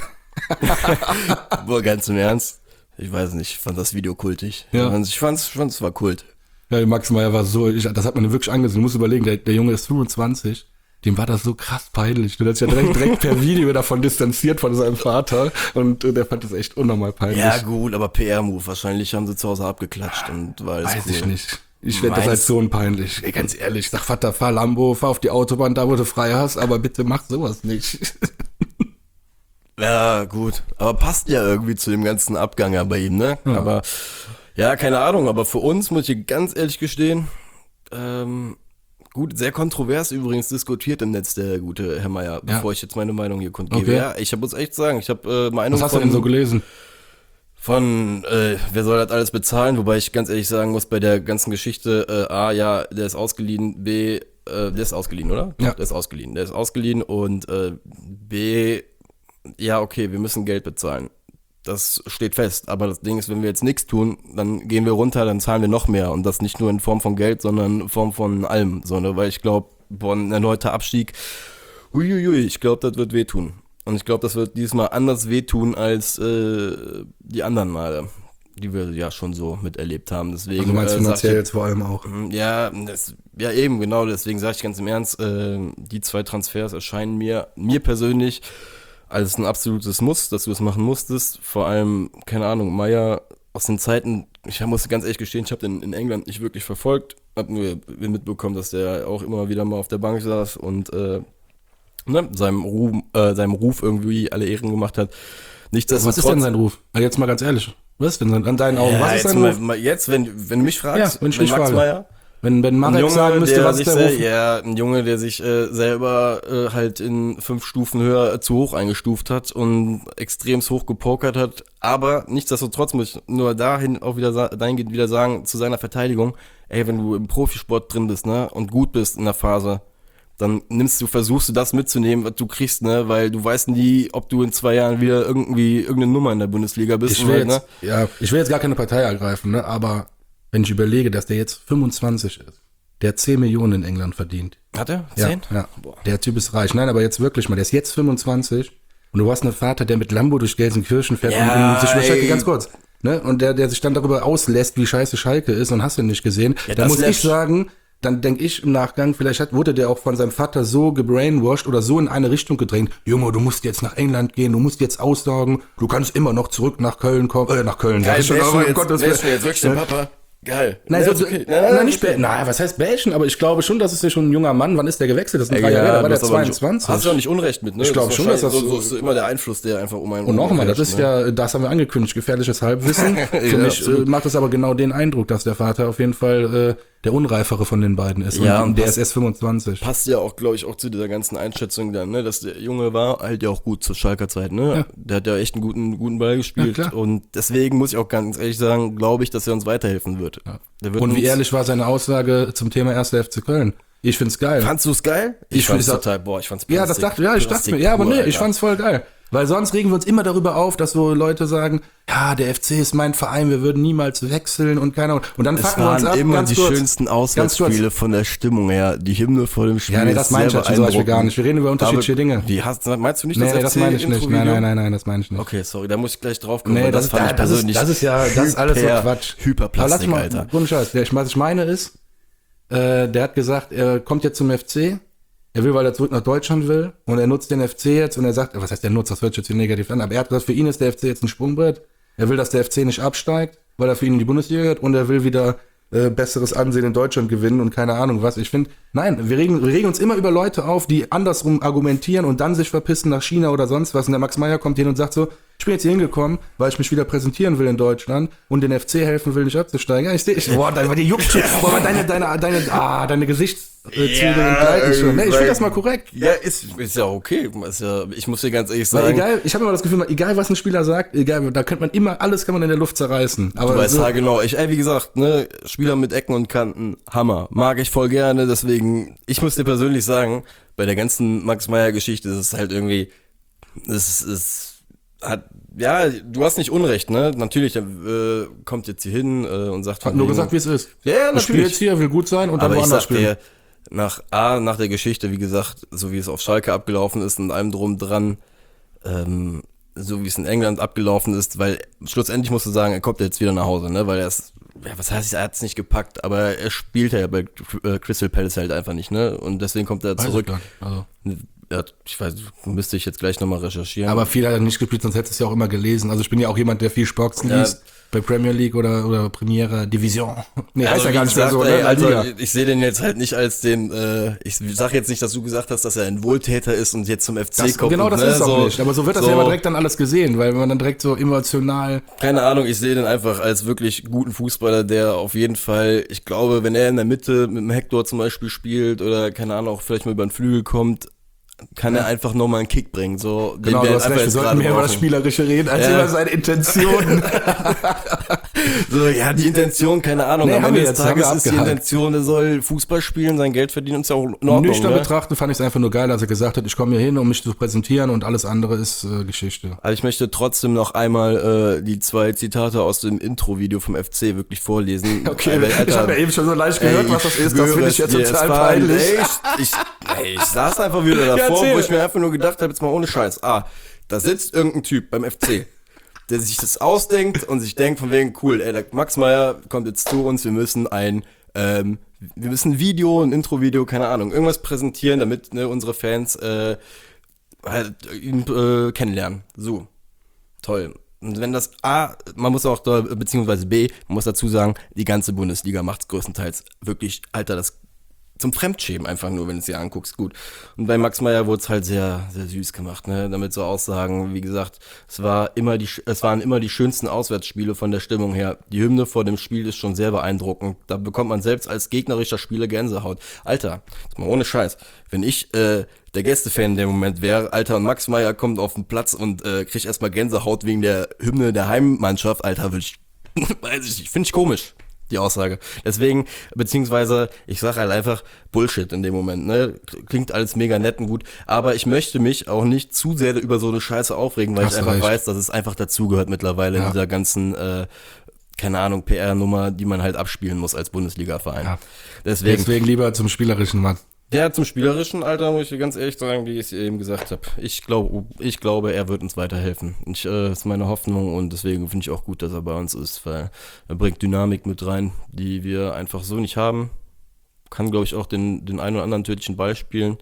B: Boah, ganz im Ernst. Ich weiß nicht, ich fand das Video kultig.
A: Ja.
B: Ich fand's, ich fand's, ich fand's es war Kult.
A: Ja, Max Meyer war so, ich, das hat man wirklich angesehen. Du musst überlegen, der, der Junge ist fünfundzwanzig. Dem war das so krass peinlich. Der hat sich ja direkt, direkt per Video davon distanziert von seinem Vater. Und äh, der fand das echt unnormal peinlich.
B: Ja, gut, aber P R-Move. Wahrscheinlich haben sie zu Hause abgeklatscht und war alles
A: Weiß
B: cool.
A: ich nicht. Ich fände das
B: Meinst-
A: als Sohn peinlich. Ey, ganz ehrlich, sag Vater, fahr Lambo, fahr auf die Autobahn, da wo du frei hast, aber bitte mach sowas nicht.
B: Ja, gut. Aber passt ja irgendwie zu dem ganzen Abgang ja bei ihm, ne?
A: Ja.
B: Aber, ja, keine Ahnung. Aber für uns, muss ich dir ganz ehrlich gestehen, ähm, gut, sehr kontrovers übrigens diskutiert im Netz, der gute Herr Meier, bevor
A: Ja.
B: ich jetzt meine Meinung hier kundgebe.
A: Okay.
B: Ja, ich muss echt sagen, ich habe äh, Meinung
A: Was hast du
B: von,
A: denn so gelesen?
B: von äh, wer soll das alles bezahlen, wobei ich ganz ehrlich sagen muss, bei der ganzen Geschichte, äh, A, ja, der ist ausgeliehen, B, äh, der ist ausgeliehen, oder?
A: Ja.
B: Der ist ausgeliehen, der ist ausgeliehen und äh, B, ja, okay, wir müssen Geld bezahlen. Das steht fest, aber das Ding ist, wenn wir jetzt nichts tun, dann gehen wir runter, dann zahlen wir noch mehr und das nicht nur in Form von Geld, sondern in Form von allem, so, ne? Weil ich glaube, boah, ein erneuter Abstieg, uiuiui, ich glaube, das wird wehtun. Und ich glaube, das wird diesmal anders wehtun als äh, die anderen Male, die wir ja schon so miterlebt haben. Deswegen,
A: Also du meinst
B: äh,
A: finanziell
B: sag
A: jetzt vor allem auch.
B: ich, ja, das, ja eben, genau, deswegen sage ich ganz im Ernst, äh, die zwei Transfers erscheinen mir, mir persönlich als ein absolutes Muss, dass du das machen musstest. Vor allem, keine Ahnung, Meier aus den Zeiten, ich muss ganz ehrlich gestehen, ich habe den in England nicht wirklich verfolgt, habe nur mitbekommen, dass der auch immer wieder mal auf der Bank saß und äh, ne, seinem, Ruhm, äh, seinem Ruf irgendwie alle Ehren gemacht hat.
A: Was ist denn sein Ruf? Jetzt mal ganz ehrlich. Was ist denn sein, an deinen Augen?
B: Ja,
A: was ist
B: jetzt,
A: sein
B: mal,
A: Ruf?
B: mal jetzt, wenn, wenn du mich fragst,
A: Ja, wenn ich
B: wenn
A: mich
B: Max
A: frage.
B: Meier,
A: Wenn, wenn
B: ein
A: Marek
B: Junge,
A: sagen müsste,
B: der
A: was
B: sich
A: ist der
B: sel-
A: Ruf?
B: ja, ein Junge, der sich äh, selber äh, halt in fünf Stufen höher äh, zu hoch eingestuft hat und extremst hoch gepokert hat. Aber nichtsdestotrotz muss ich nur dahin auch wieder sa- dahingehend wieder sagen, zu seiner Verteidigung, ey, wenn du im Profisport drin bist, ne, und gut bist in der Phase, dann nimmst du, versuchst du das mitzunehmen, was du kriegst, ne, weil du weißt nie, ob du in zwei Jahren wieder irgendwie irgendeine Nummer in der Bundesliga bist.
A: Ich
B: und
A: will,
B: halt,
A: jetzt,
B: ne?
A: ja, ich will jetzt gar keine Partei ergreifen, ne? Aber wenn ich überlege, dass der jetzt fünfundzwanzig ist, der zehn Millionen in England verdient.
B: Hat er?
A: Ja,
B: Zehn?
A: ja.
B: Boah.
A: Der Typ ist reich. Nein, aber jetzt wirklich mal, der ist jetzt fünfundzwanzig und du hast einen Vater, der mit Lambo durch Gelsenkirchen fährt
B: Ja,
A: und, und sich über Schalke,
B: ey.
A: ganz kurz, ne? Und der, der sich dann darüber auslässt, wie scheiße Schalke ist und hast du nicht gesehen.
B: Ja,
A: da
B: das
A: muss ich
B: lässt-
A: sagen, dann denke ich im Nachgang, vielleicht hat, wurde der auch von seinem Vater so gebrainwashed oder so in eine Richtung gedrängt. Junge, du musst jetzt nach England gehen, du musst jetzt aussaugen, du kannst immer noch zurück nach Köln kommen, äh, nach Köln. sag ich schon, aber um Gottes Willen.
B: jetzt wirklich der Papa? Geil.
A: Nein,
B: Ja,
A: so,
B: ist
A: so,
B: okay.
A: nein, nicht bä- na, was heißt bäschen, aber ich glaube schon, das ist ja schon ein junger Mann. Wann ist der gewechselt? Das sind drei Jahre her, da war der zweiundzwanzig.
B: Hast du auch nicht Unrecht mit, ne?
A: Ich glaub
B: Das ist
A: schon, dass das
B: wahrscheinlich
A: so-
B: so, so ist immer der Einfluss, der einfach um einen
A: Und nochmal, das
B: herrscht,
A: ist
B: ne?
A: ja, das haben wir angekündigt, gefährliches Halbwissen. Für
B: Ja,
A: mich äh,
B: absolut.
A: macht es aber genau den Eindruck, dass der Vater auf jeden Fall äh, der Unreifere von den beiden ist.
B: Ja,
A: und
B: und
A: der
B: passt-
A: ist erst fünfundzwanzig.
B: Passt ja auch, glaube ich, auch zu dieser ganzen Einschätzung dann, ne? Dass der Junge war halt ja auch gut zur Schalker Zeit, ne?
A: Ja.
B: Der hat ja echt einen guten, guten Ball gespielt.
A: Ja, klar.
B: Und deswegen muss ich auch ganz ehrlich sagen, glaube ich, dass er uns weiterhelfen wird. Der wird
A: Und wie
B: uns,
A: ehrlich war seine Aussage zum Thema erster F C Köln? Ich find's geil.
B: Fandst du es geil?
A: Ich
B: Ich fand's
A: find's-
B: total, boah, ich fand's
A: Ja, das
B: Plastik-
A: dachte, ja, ich dachte
B: Plastik
A: mir, ja, aber
B: pur,
A: nee, ich
B: Alter.
A: fand's voll geil. Weil sonst regen wir uns immer darüber auf, dass so Leute sagen, ja, der F C ist mein Verein, wir würden niemals wechseln und keine Ahnung. Und dann
B: Es
A: fucken wir uns
B: waren
A: ab,
B: immer
A: ganz
B: die
A: kurz.
B: schönsten
A: Ganz kurz.
B: Auswärtsspiele von der Stimmung her. Die Hymne vor dem Spiel.
A: Ja, nee, das
B: ist
A: meine ich
B: sehr
A: jetzt zum Beispiel gar
B: beeindruckend.
A: nicht. Wir reden über unterschiedliche
B: Aber
A: Dinge.
B: Wie hast, meinst du nicht
A: Nee,
B: das
A: nee,
B: F
A: das
B: C
A: meine ich nicht.
B: Intro-Video?
A: Nein, nein, nein, nein, das meine ich nicht.
B: Okay, sorry, da muss ich gleich drauf kommen.
A: Nee,
B: weil
A: das,
B: fand
A: ist,
B: ich
A: das, ist,
B: persönlich
A: das ist ja, das ist alles so
B: hyper-
A: Quatsch.
B: Hyperplastik,
A: Aber lass
B: Alter.
A: mal, ohne Scheiß, der, was ich meine ist, äh, der hat gesagt, er kommt jetzt zum F C, er will, weil er zurück nach Deutschland will und er nutzt den F C jetzt und er sagt, was heißt der nutzt, das hört sich jetzt hier negativ an, aber er hat gesagt, für ihn ist der F C jetzt ein Sprungbrett, er will, dass der F C nicht absteigt, weil er für ihn in die Bundesliga gehört und er will wieder äh, besseres Ansehen in Deutschland gewinnen und keine Ahnung was. Ich finde, nein, wir regen, wir regen uns immer über Leute auf, die andersrum argumentieren und dann sich verpissen nach China oder sonst was. Und der Max Meyer kommt hin und sagt so, ich bin jetzt hier hingekommen, weil ich mich wieder präsentieren will in Deutschland und den F C helfen will, nicht abzusteigen. Ja, ich sehe, ich, boah, deine, die juckt schon, boah, aber deine, deine, deine, ah, deine Gesichtszüge
B: Ja,
A: entgleiten schon. Nee, ich
B: weil-
A: finde das mal korrekt.
B: Ja, ist, ist ja okay. Ist ja, ich muss dir ganz ehrlich
A: Weil
B: sagen,
A: egal, ich habe immer das Gefühl, egal was ein Spieler sagt, egal, da könnte man immer, alles kann man in der Luft zerreißen. Aber
B: du weißt
A: so,
B: ja genau, ich, ey, wie gesagt, ne, Spieler mit Ecken und Kanten, Hammer. Mag ich voll gerne, deswegen, ich muss dir persönlich sagen, bei der ganzen Max-Meyer-Geschichte ist es halt irgendwie, es ist, hat, ja, du hast nicht Unrecht, ne? Natürlich, er äh, kommt jetzt hier hin äh, und sagt
A: hat nur gesagt, wie es ist.
B: ja, ja,
A: Ich spiele jetzt hier, will gut sein und dann
B: aber ich
A: woanders
B: sag
A: spielen.
B: dir, nach A, nach der Geschichte, wie gesagt, so wie es auf Schalke abgelaufen ist und allem drum dran, ähm, so wie es in England abgelaufen ist, weil schlussendlich musst du sagen, er kommt jetzt wieder nach Hause, ne, weil er ist, ja, was heißt, er hat es nicht gepackt, aber er spielt ja bei äh, Crystal Palace halt einfach nicht, ne, und deswegen kommt er
A: Weiß ich
B: zurück.
A: gar nicht. Also,
B: ja, ich weiß, müsste ich jetzt gleich nochmal recherchieren.
A: Aber viel hat er nicht gespielt, sonst hättest du es ja auch immer gelesen. Also ich bin ja auch jemand, der viel Sports
B: Ja.
A: liest. Bei Premier League oder, oder Premiere Division. Nee, heißt
B: Also,
A: ja gar
B: wie
A: nicht mehr
B: gesagt,
A: so,
B: ey,
A: ne? La
B: also,
A: Liga.
B: ich sehe den jetzt halt nicht als den, äh, ich sag jetzt nicht, dass du gesagt hast, dass er ein Wohltäter ist und jetzt zum F C
A: Das,
B: kommt.
A: genau
B: und,
A: das
B: ne,
A: ist es auch
B: so,
A: nicht. Aber so wird das
B: so,
A: ja immer direkt dann alles gesehen, weil man dann direkt so emotional.
B: Keine Ahnung, ich sehe den einfach als wirklich guten Fußballer, der auf jeden Fall, ich glaube, wenn er in der Mitte mit dem Hector zum Beispiel spielt oder keine Ahnung, auch vielleicht mal über den Flügel kommt, kann
A: Ja.
B: er einfach nochmal einen Kick bringen. So,
A: Genau,
B: den
A: du
B: wir
A: hast
B: einfach
A: recht, wir
B: jetzt
A: sollten
B: gerade
A: mehr über das
B: brauchen.
A: Spielerische reden, als
B: Ja.
A: über seine Intentionen.
B: So, ja, die Intention, keine Ahnung.
A: Nee,
B: Am
A: haben
B: Ende
A: wir
B: des
A: jetzt, haben wir
B: Tages ist die
A: abgehakt.
B: Intention, er soll Fußball spielen, sein Geld verdienen und ist ja auch in Ordnung.
A: Nüchtern
B: Ne?
A: betrachtet fand ich es einfach nur geil, als er gesagt hat, ich komme hier hin, um mich zu präsentieren und alles andere ist äh, Geschichte.
B: Aber ich möchte trotzdem noch einmal äh, die zwei Zitate aus dem Intro-Video vom F C wirklich vorlesen.
A: Okay,
B: Weil,
A: ich
B: Alter,
A: habe ja eben schon so leicht
B: ey,
A: gehört, was das
B: ich
A: ist. Das finde
B: schwöre
A: ich jetzt
B: es dir, es
A: total
B: war
A: peinlich.
B: echt- Ich, ey, ich saß einfach wieder
A: Ja,
B: davor,
A: erzähl.
B: wo ich mir einfach nur gedacht habe, jetzt mal ohne Scheiß. Ah, da sitzt irgendein Typ beim F C, der sich das ausdenkt und sich denkt von wegen, cool, ey, der Max Meyer kommt jetzt zu uns, wir müssen ein, ähm, wir müssen ein Video, ein Intro-Video, keine Ahnung, irgendwas präsentieren, damit ne, unsere Fans äh, halt ihn äh, kennenlernen. So, toll. Und wenn das A, man muss auch da, beziehungsweise B, man muss dazu sagen, die ganze Bundesliga macht es größtenteils wirklich, Alter, das zum Fremdschämen einfach nur, wenn du es dir anguckst, gut. Und bei Max Meyer wurde es halt sehr, sehr süß gemacht, ne, damit so Aussagen, wie gesagt, es war immer die, es waren immer die schönsten Auswärtsspiele von der Stimmung her. Die Hymne vor dem Spiel ist schon sehr beeindruckend. Da bekommt man selbst als gegnerischer Spieler Gänsehaut. Alter, jetzt mal ohne Scheiß, wenn ich, äh, der Gästefan in dem Moment wäre, Alter, und Max Meyer kommt auf den Platz und äh, kriegt erstmal Gänsehaut wegen der Hymne der Heimmannschaft, Alter, würde ich, weiß ich nicht, finde ich komisch, die Aussage. Deswegen, beziehungsweise, ich sage halt einfach Bullshit in dem Moment, ne? Klingt alles mega nett und gut, aber ich möchte mich auch nicht zu sehr über so eine Scheiße aufregen, weil
A: Hast
B: ich
A: du
B: einfach
A: recht.
B: weiß, dass es einfach dazugehört mittlerweile
A: Ja.
B: in dieser ganzen, äh, keine Ahnung, P R-Nummer, die man halt abspielen muss als Bundesliga-Verein.
A: Ja.
B: Deswegen,
A: Deswegen lieber zum Spielerischen, Mann.
B: ja, zum spielerischen Alter muss ich dir ganz ehrlich sagen, wie ich es eben gesagt habe. Ich glaube, ich glaube, er wird uns weiterhelfen. Ich, äh, das ist meine Hoffnung und deswegen finde ich auch gut, dass er bei uns ist, weil er bringt Dynamik mit rein, die wir einfach so nicht haben. Kann, glaube ich, auch den, den einen oder anderen tödlichen Ball spielen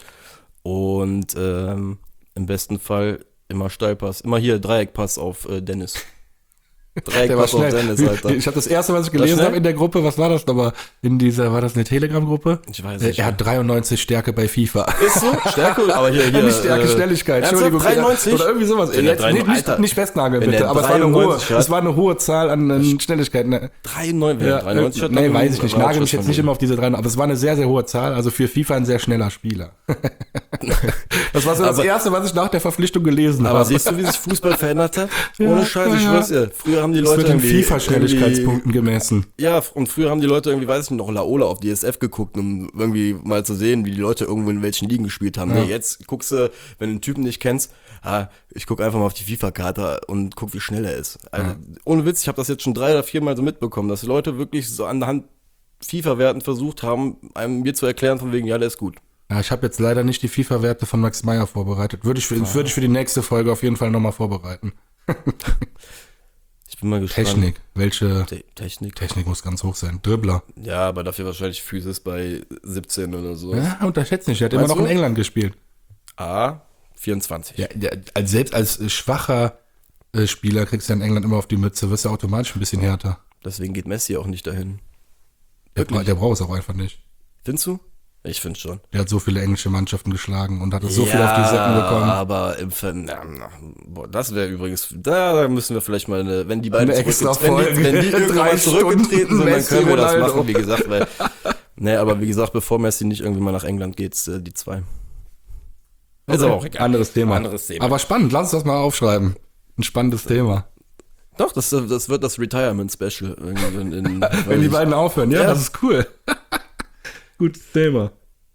B: und ähm, im besten Fall immer Steilpass, immer hier Dreieckpass auf äh, Dennis.
A: Der war
B: Dreieckpass auf
A: schnell.
B: Dennis, Alter.
A: Ich habe das erste, was ich
B: War
A: gelesen
B: schnell?
A: habe in der Gruppe, was war das nochmal? In dieser, war das eine Telegram-Gruppe?
B: Ich weiß
A: Äh,
B: nicht.
A: Er hat dreiundneunzig Stärke bei FIFA.
B: Ist so? Stärke? Aber hier, hier.
A: nicht Stärke,
B: äh,
A: Schnelligkeit.
B: ernsthaft?
A: Entschuldigung.
B: dreiundneunzig?
A: Oder irgendwie sowas.
B: Wenn der
A: Jetzt,
B: drei-
A: nicht,
B: Alter.
A: nicht, nicht festnageln
B: Wenn
A: bitte,
B: der
A: aber es war, eine hohe,
B: dreiundneunzig hat-
A: es war eine hohe Zahl an, an Schnelligkeiten. Ne?
B: dreiundneunzig,
A: Ja,
B: dreiundneunzig hat
A: nee,
B: dann-
A: weiß ich nicht.
B: war
A: Nagel
B: auch
A: mich jetzt
B: schon
A: nicht
B: von
A: immer auf diese drei, aber es war eine sehr, sehr hohe Zahl. Also für FIFA ein sehr schneller Spieler. Das war so das
B: Aber-
A: Erste, was ich nach der Verpflichtung gelesen
B: Aber
A: habe.
B: siehst du, wie sich Fußball verändert hat?
A: Ja,
B: Ohne Scheiß, ich
A: ja, ja.
B: schwör's dir. Früher haben die
A: Das
B: Leute
A: wird in
B: irgendwie-
A: FIFA-Schnelligkeitspunkten gemessen.
B: irgendwie- Ja, und früher haben die Leute irgendwie, weiß ich nicht, noch Laola auf D S F geguckt, um irgendwie mal zu sehen, wie die Leute irgendwo in welchen Ligen gespielt haben.
A: Ja.
B: Nee, jetzt guckst du, wenn du einen Typen nicht kennst, ah, ich guck einfach mal auf die FIFA-Karte und guck, wie schnell er ist. Also,
A: Ja.
B: ohne Witz, ich habe das jetzt schon drei oder vier Mal so mitbekommen, dass die Leute wirklich so anhand FIFA-Werten versucht haben, einem mir zu erklären, von wegen, ja, der ist gut.
A: Ja, ich habe jetzt leider nicht die FIFA-Werte von Max Meyer vorbereitet. Würde ich, für, würde ich für die nächste Folge auf jeden Fall nochmal vorbereiten.
B: Ich bin mal gespannt.
A: Technik. Welche
B: Te Technik.
A: Technik muss ganz hoch sein? Dribbler.
B: Ja, aber dafür wahrscheinlich Physis bei siebzehn oder so.
A: Ja, unterschätzt nicht. Er hat immer
B: Meinst
A: noch in
B: du?
A: England gespielt.
B: A, vierundzwanzig.
A: Ja, der, als, selbst als äh, schwacher äh, Spieler kriegst du ja in England immer auf die Mütze. Wirst du automatisch ein bisschen härter.
B: Deswegen geht Messi auch nicht dahin.
A: Der,
B: Wirklich?
A: der braucht es auch einfach nicht.
B: Findest du? Ich finde schon.
A: Der hat so viele englische Mannschaften geschlagen und hat so viel auf die Säcken bekommen.
B: aber im Ver na, na, boah, das wäre übrigens, da, da müssen wir vielleicht mal eine, wenn die beiden
A: Eine
B: zurück,
A: extra
B: wenn die,
A: Folge.
B: wenn die
A: Drei
B: irgendwann zurückgetreten
A: Stunden
B: sind, dann
A: Messi,
B: können wir das
A: Ronaldo.
B: machen, wie gesagt, weil, ne, aber wie gesagt, bevor Messi nicht irgendwie mal nach England geht, äh, die zwei. Ist aber auch egal.
A: Anderes Thema.
B: Anderes Thema.
A: Aber spannend, lass uns das mal aufschreiben. Ein spannendes Thema.
B: Doch, das, das wird das Retirement-Special. In, in,
A: Wenn die beiden aufhören, ja,
B: Ja.
A: das ist cool. Gutes Thema.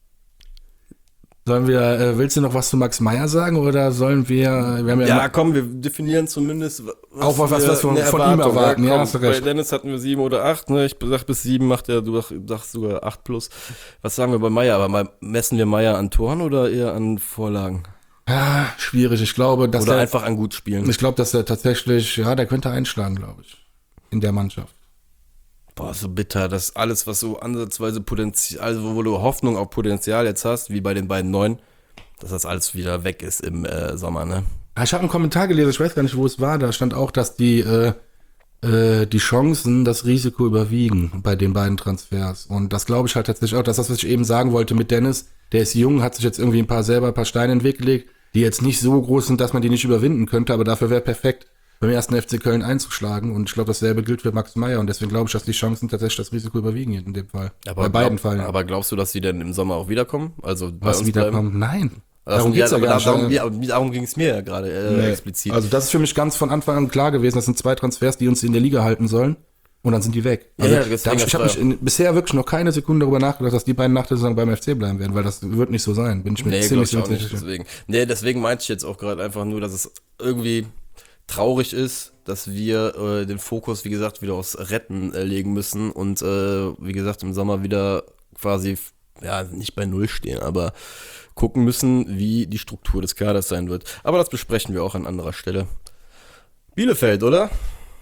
A: Sollen wir, äh, willst du noch was zu Max Meyer sagen oder sollen wir, wir haben ja,
B: Ja,
A: immer-
B: komm, wir definieren zumindest, was
A: Auch was- was wir von-
B: eine
A: von ihm erwarten, ja,
B: Komm,
A: hast du recht.
B: Bei Dennis hatten wir sieben oder acht, ne? Ich sag bis sieben macht er, du sagst sogar acht plus. Was sagen wir bei Meier? Aber mal, messen wir Meier an Toren oder eher an Vorlagen?
A: ah, schwierig. Ich glaube, dass
B: Oder
A: er,
B: einfach an gut spielen?
A: ich glaube, dass er tatsächlich, ja, der könnte einschlagen, glaube ich. In der Mannschaft.
B: Boah, so bitter, dass alles, was so ansatzweise Potenzial, also wo du Hoffnung auf Potenzial jetzt hast, wie bei den beiden Neuen, dass das alles wieder weg ist im äh, Sommer, ne?
A: Ich habe einen Kommentar gelesen, ich weiß gar nicht, wo es war, da stand auch, dass die, äh, äh, die Chancen das Risiko überwiegen bei den beiden Transfers. Und das glaube ich halt tatsächlich auch, dass das, was ich eben sagen wollte mit Dennis, der ist jung, hat sich jetzt irgendwie ein paar selber ein paar Steine in den Weg gelegt, die jetzt nicht so groß sind, dass man die nicht überwinden könnte, aber dafür wäre perfekt, beim ersten F C Köln einzuschlagen. Und ich glaube, dasselbe gilt für Max Meyer. Und deswegen glaube ich, dass die Chancen tatsächlich das Risiko überwiegen in dem Fall.
B: Aber
A: bei beiden
B: glaub,
A: Fällen.
B: Aber glaubst du, dass die denn im Sommer auch wiederkommen? Also bei
A: Was
B: uns
A: wiederkommen? Nein.
B: Darum, ja,
A: aber
B: darum, ja, darum ging es mir ja gerade äh,
A: nee.
B: explizit.
A: Also das ist für mich ganz von Anfang an klar gewesen. Das sind zwei Transfers, die uns in der Liga halten sollen. Und dann sind die weg. Also
B: ja,
A: da hab ich ich habe mich in, bisher wirklich noch keine Sekunde darüber nachgedacht, dass die beiden nach der Saison beim F C bleiben werden, weil das wird nicht so sein. Bin ich mir
B: nee,
A: ziemlich
B: sicher.
A: deswegen.
B: Nee, deswegen meinte ich jetzt auch gerade einfach nur, dass es irgendwie traurig ist, dass wir äh, den Fokus, wie gesagt, wieder aufs Retten äh, legen müssen und äh, wie gesagt im Sommer wieder quasi, ja, nicht bei Null stehen, aber gucken müssen, wie die Struktur des Kaders sein wird. Aber das besprechen wir auch an anderer Stelle. Bielefeld, oder?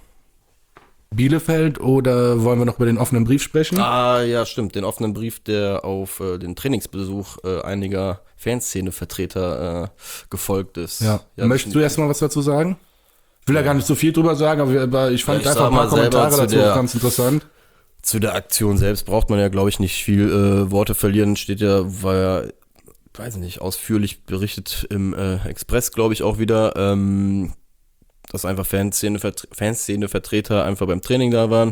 A: Bielefeld oder wollen wir noch über den offenen Brief sprechen?
B: Ah, ja, stimmt. Den offenen Brief, der auf äh, den Trainingsbesuch äh, einiger Fanszene-Vertreter äh, gefolgt ist.
A: Ja.
B: ja
A: Möchtest du erst mal was dazu sagen? Ich will ja gar nicht so viel drüber sagen, aber, aber ich fand
B: Ja, ich
A: einfach ein paar Kommentare dazu
B: der,
A: ganz interessant.
B: Zu der Aktion selbst braucht man ja, glaube ich, nicht viel äh, Worte verlieren. Steht ja, war ja, weiß ich nicht, ausführlich berichtet im äh, Express, glaube ich, auch wieder, ähm, dass einfach Fanszene-Vertreter Fanszene einfach beim Training da waren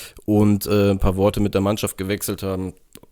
B: und äh, ein paar Worte mit der Mannschaft gewechselt haben.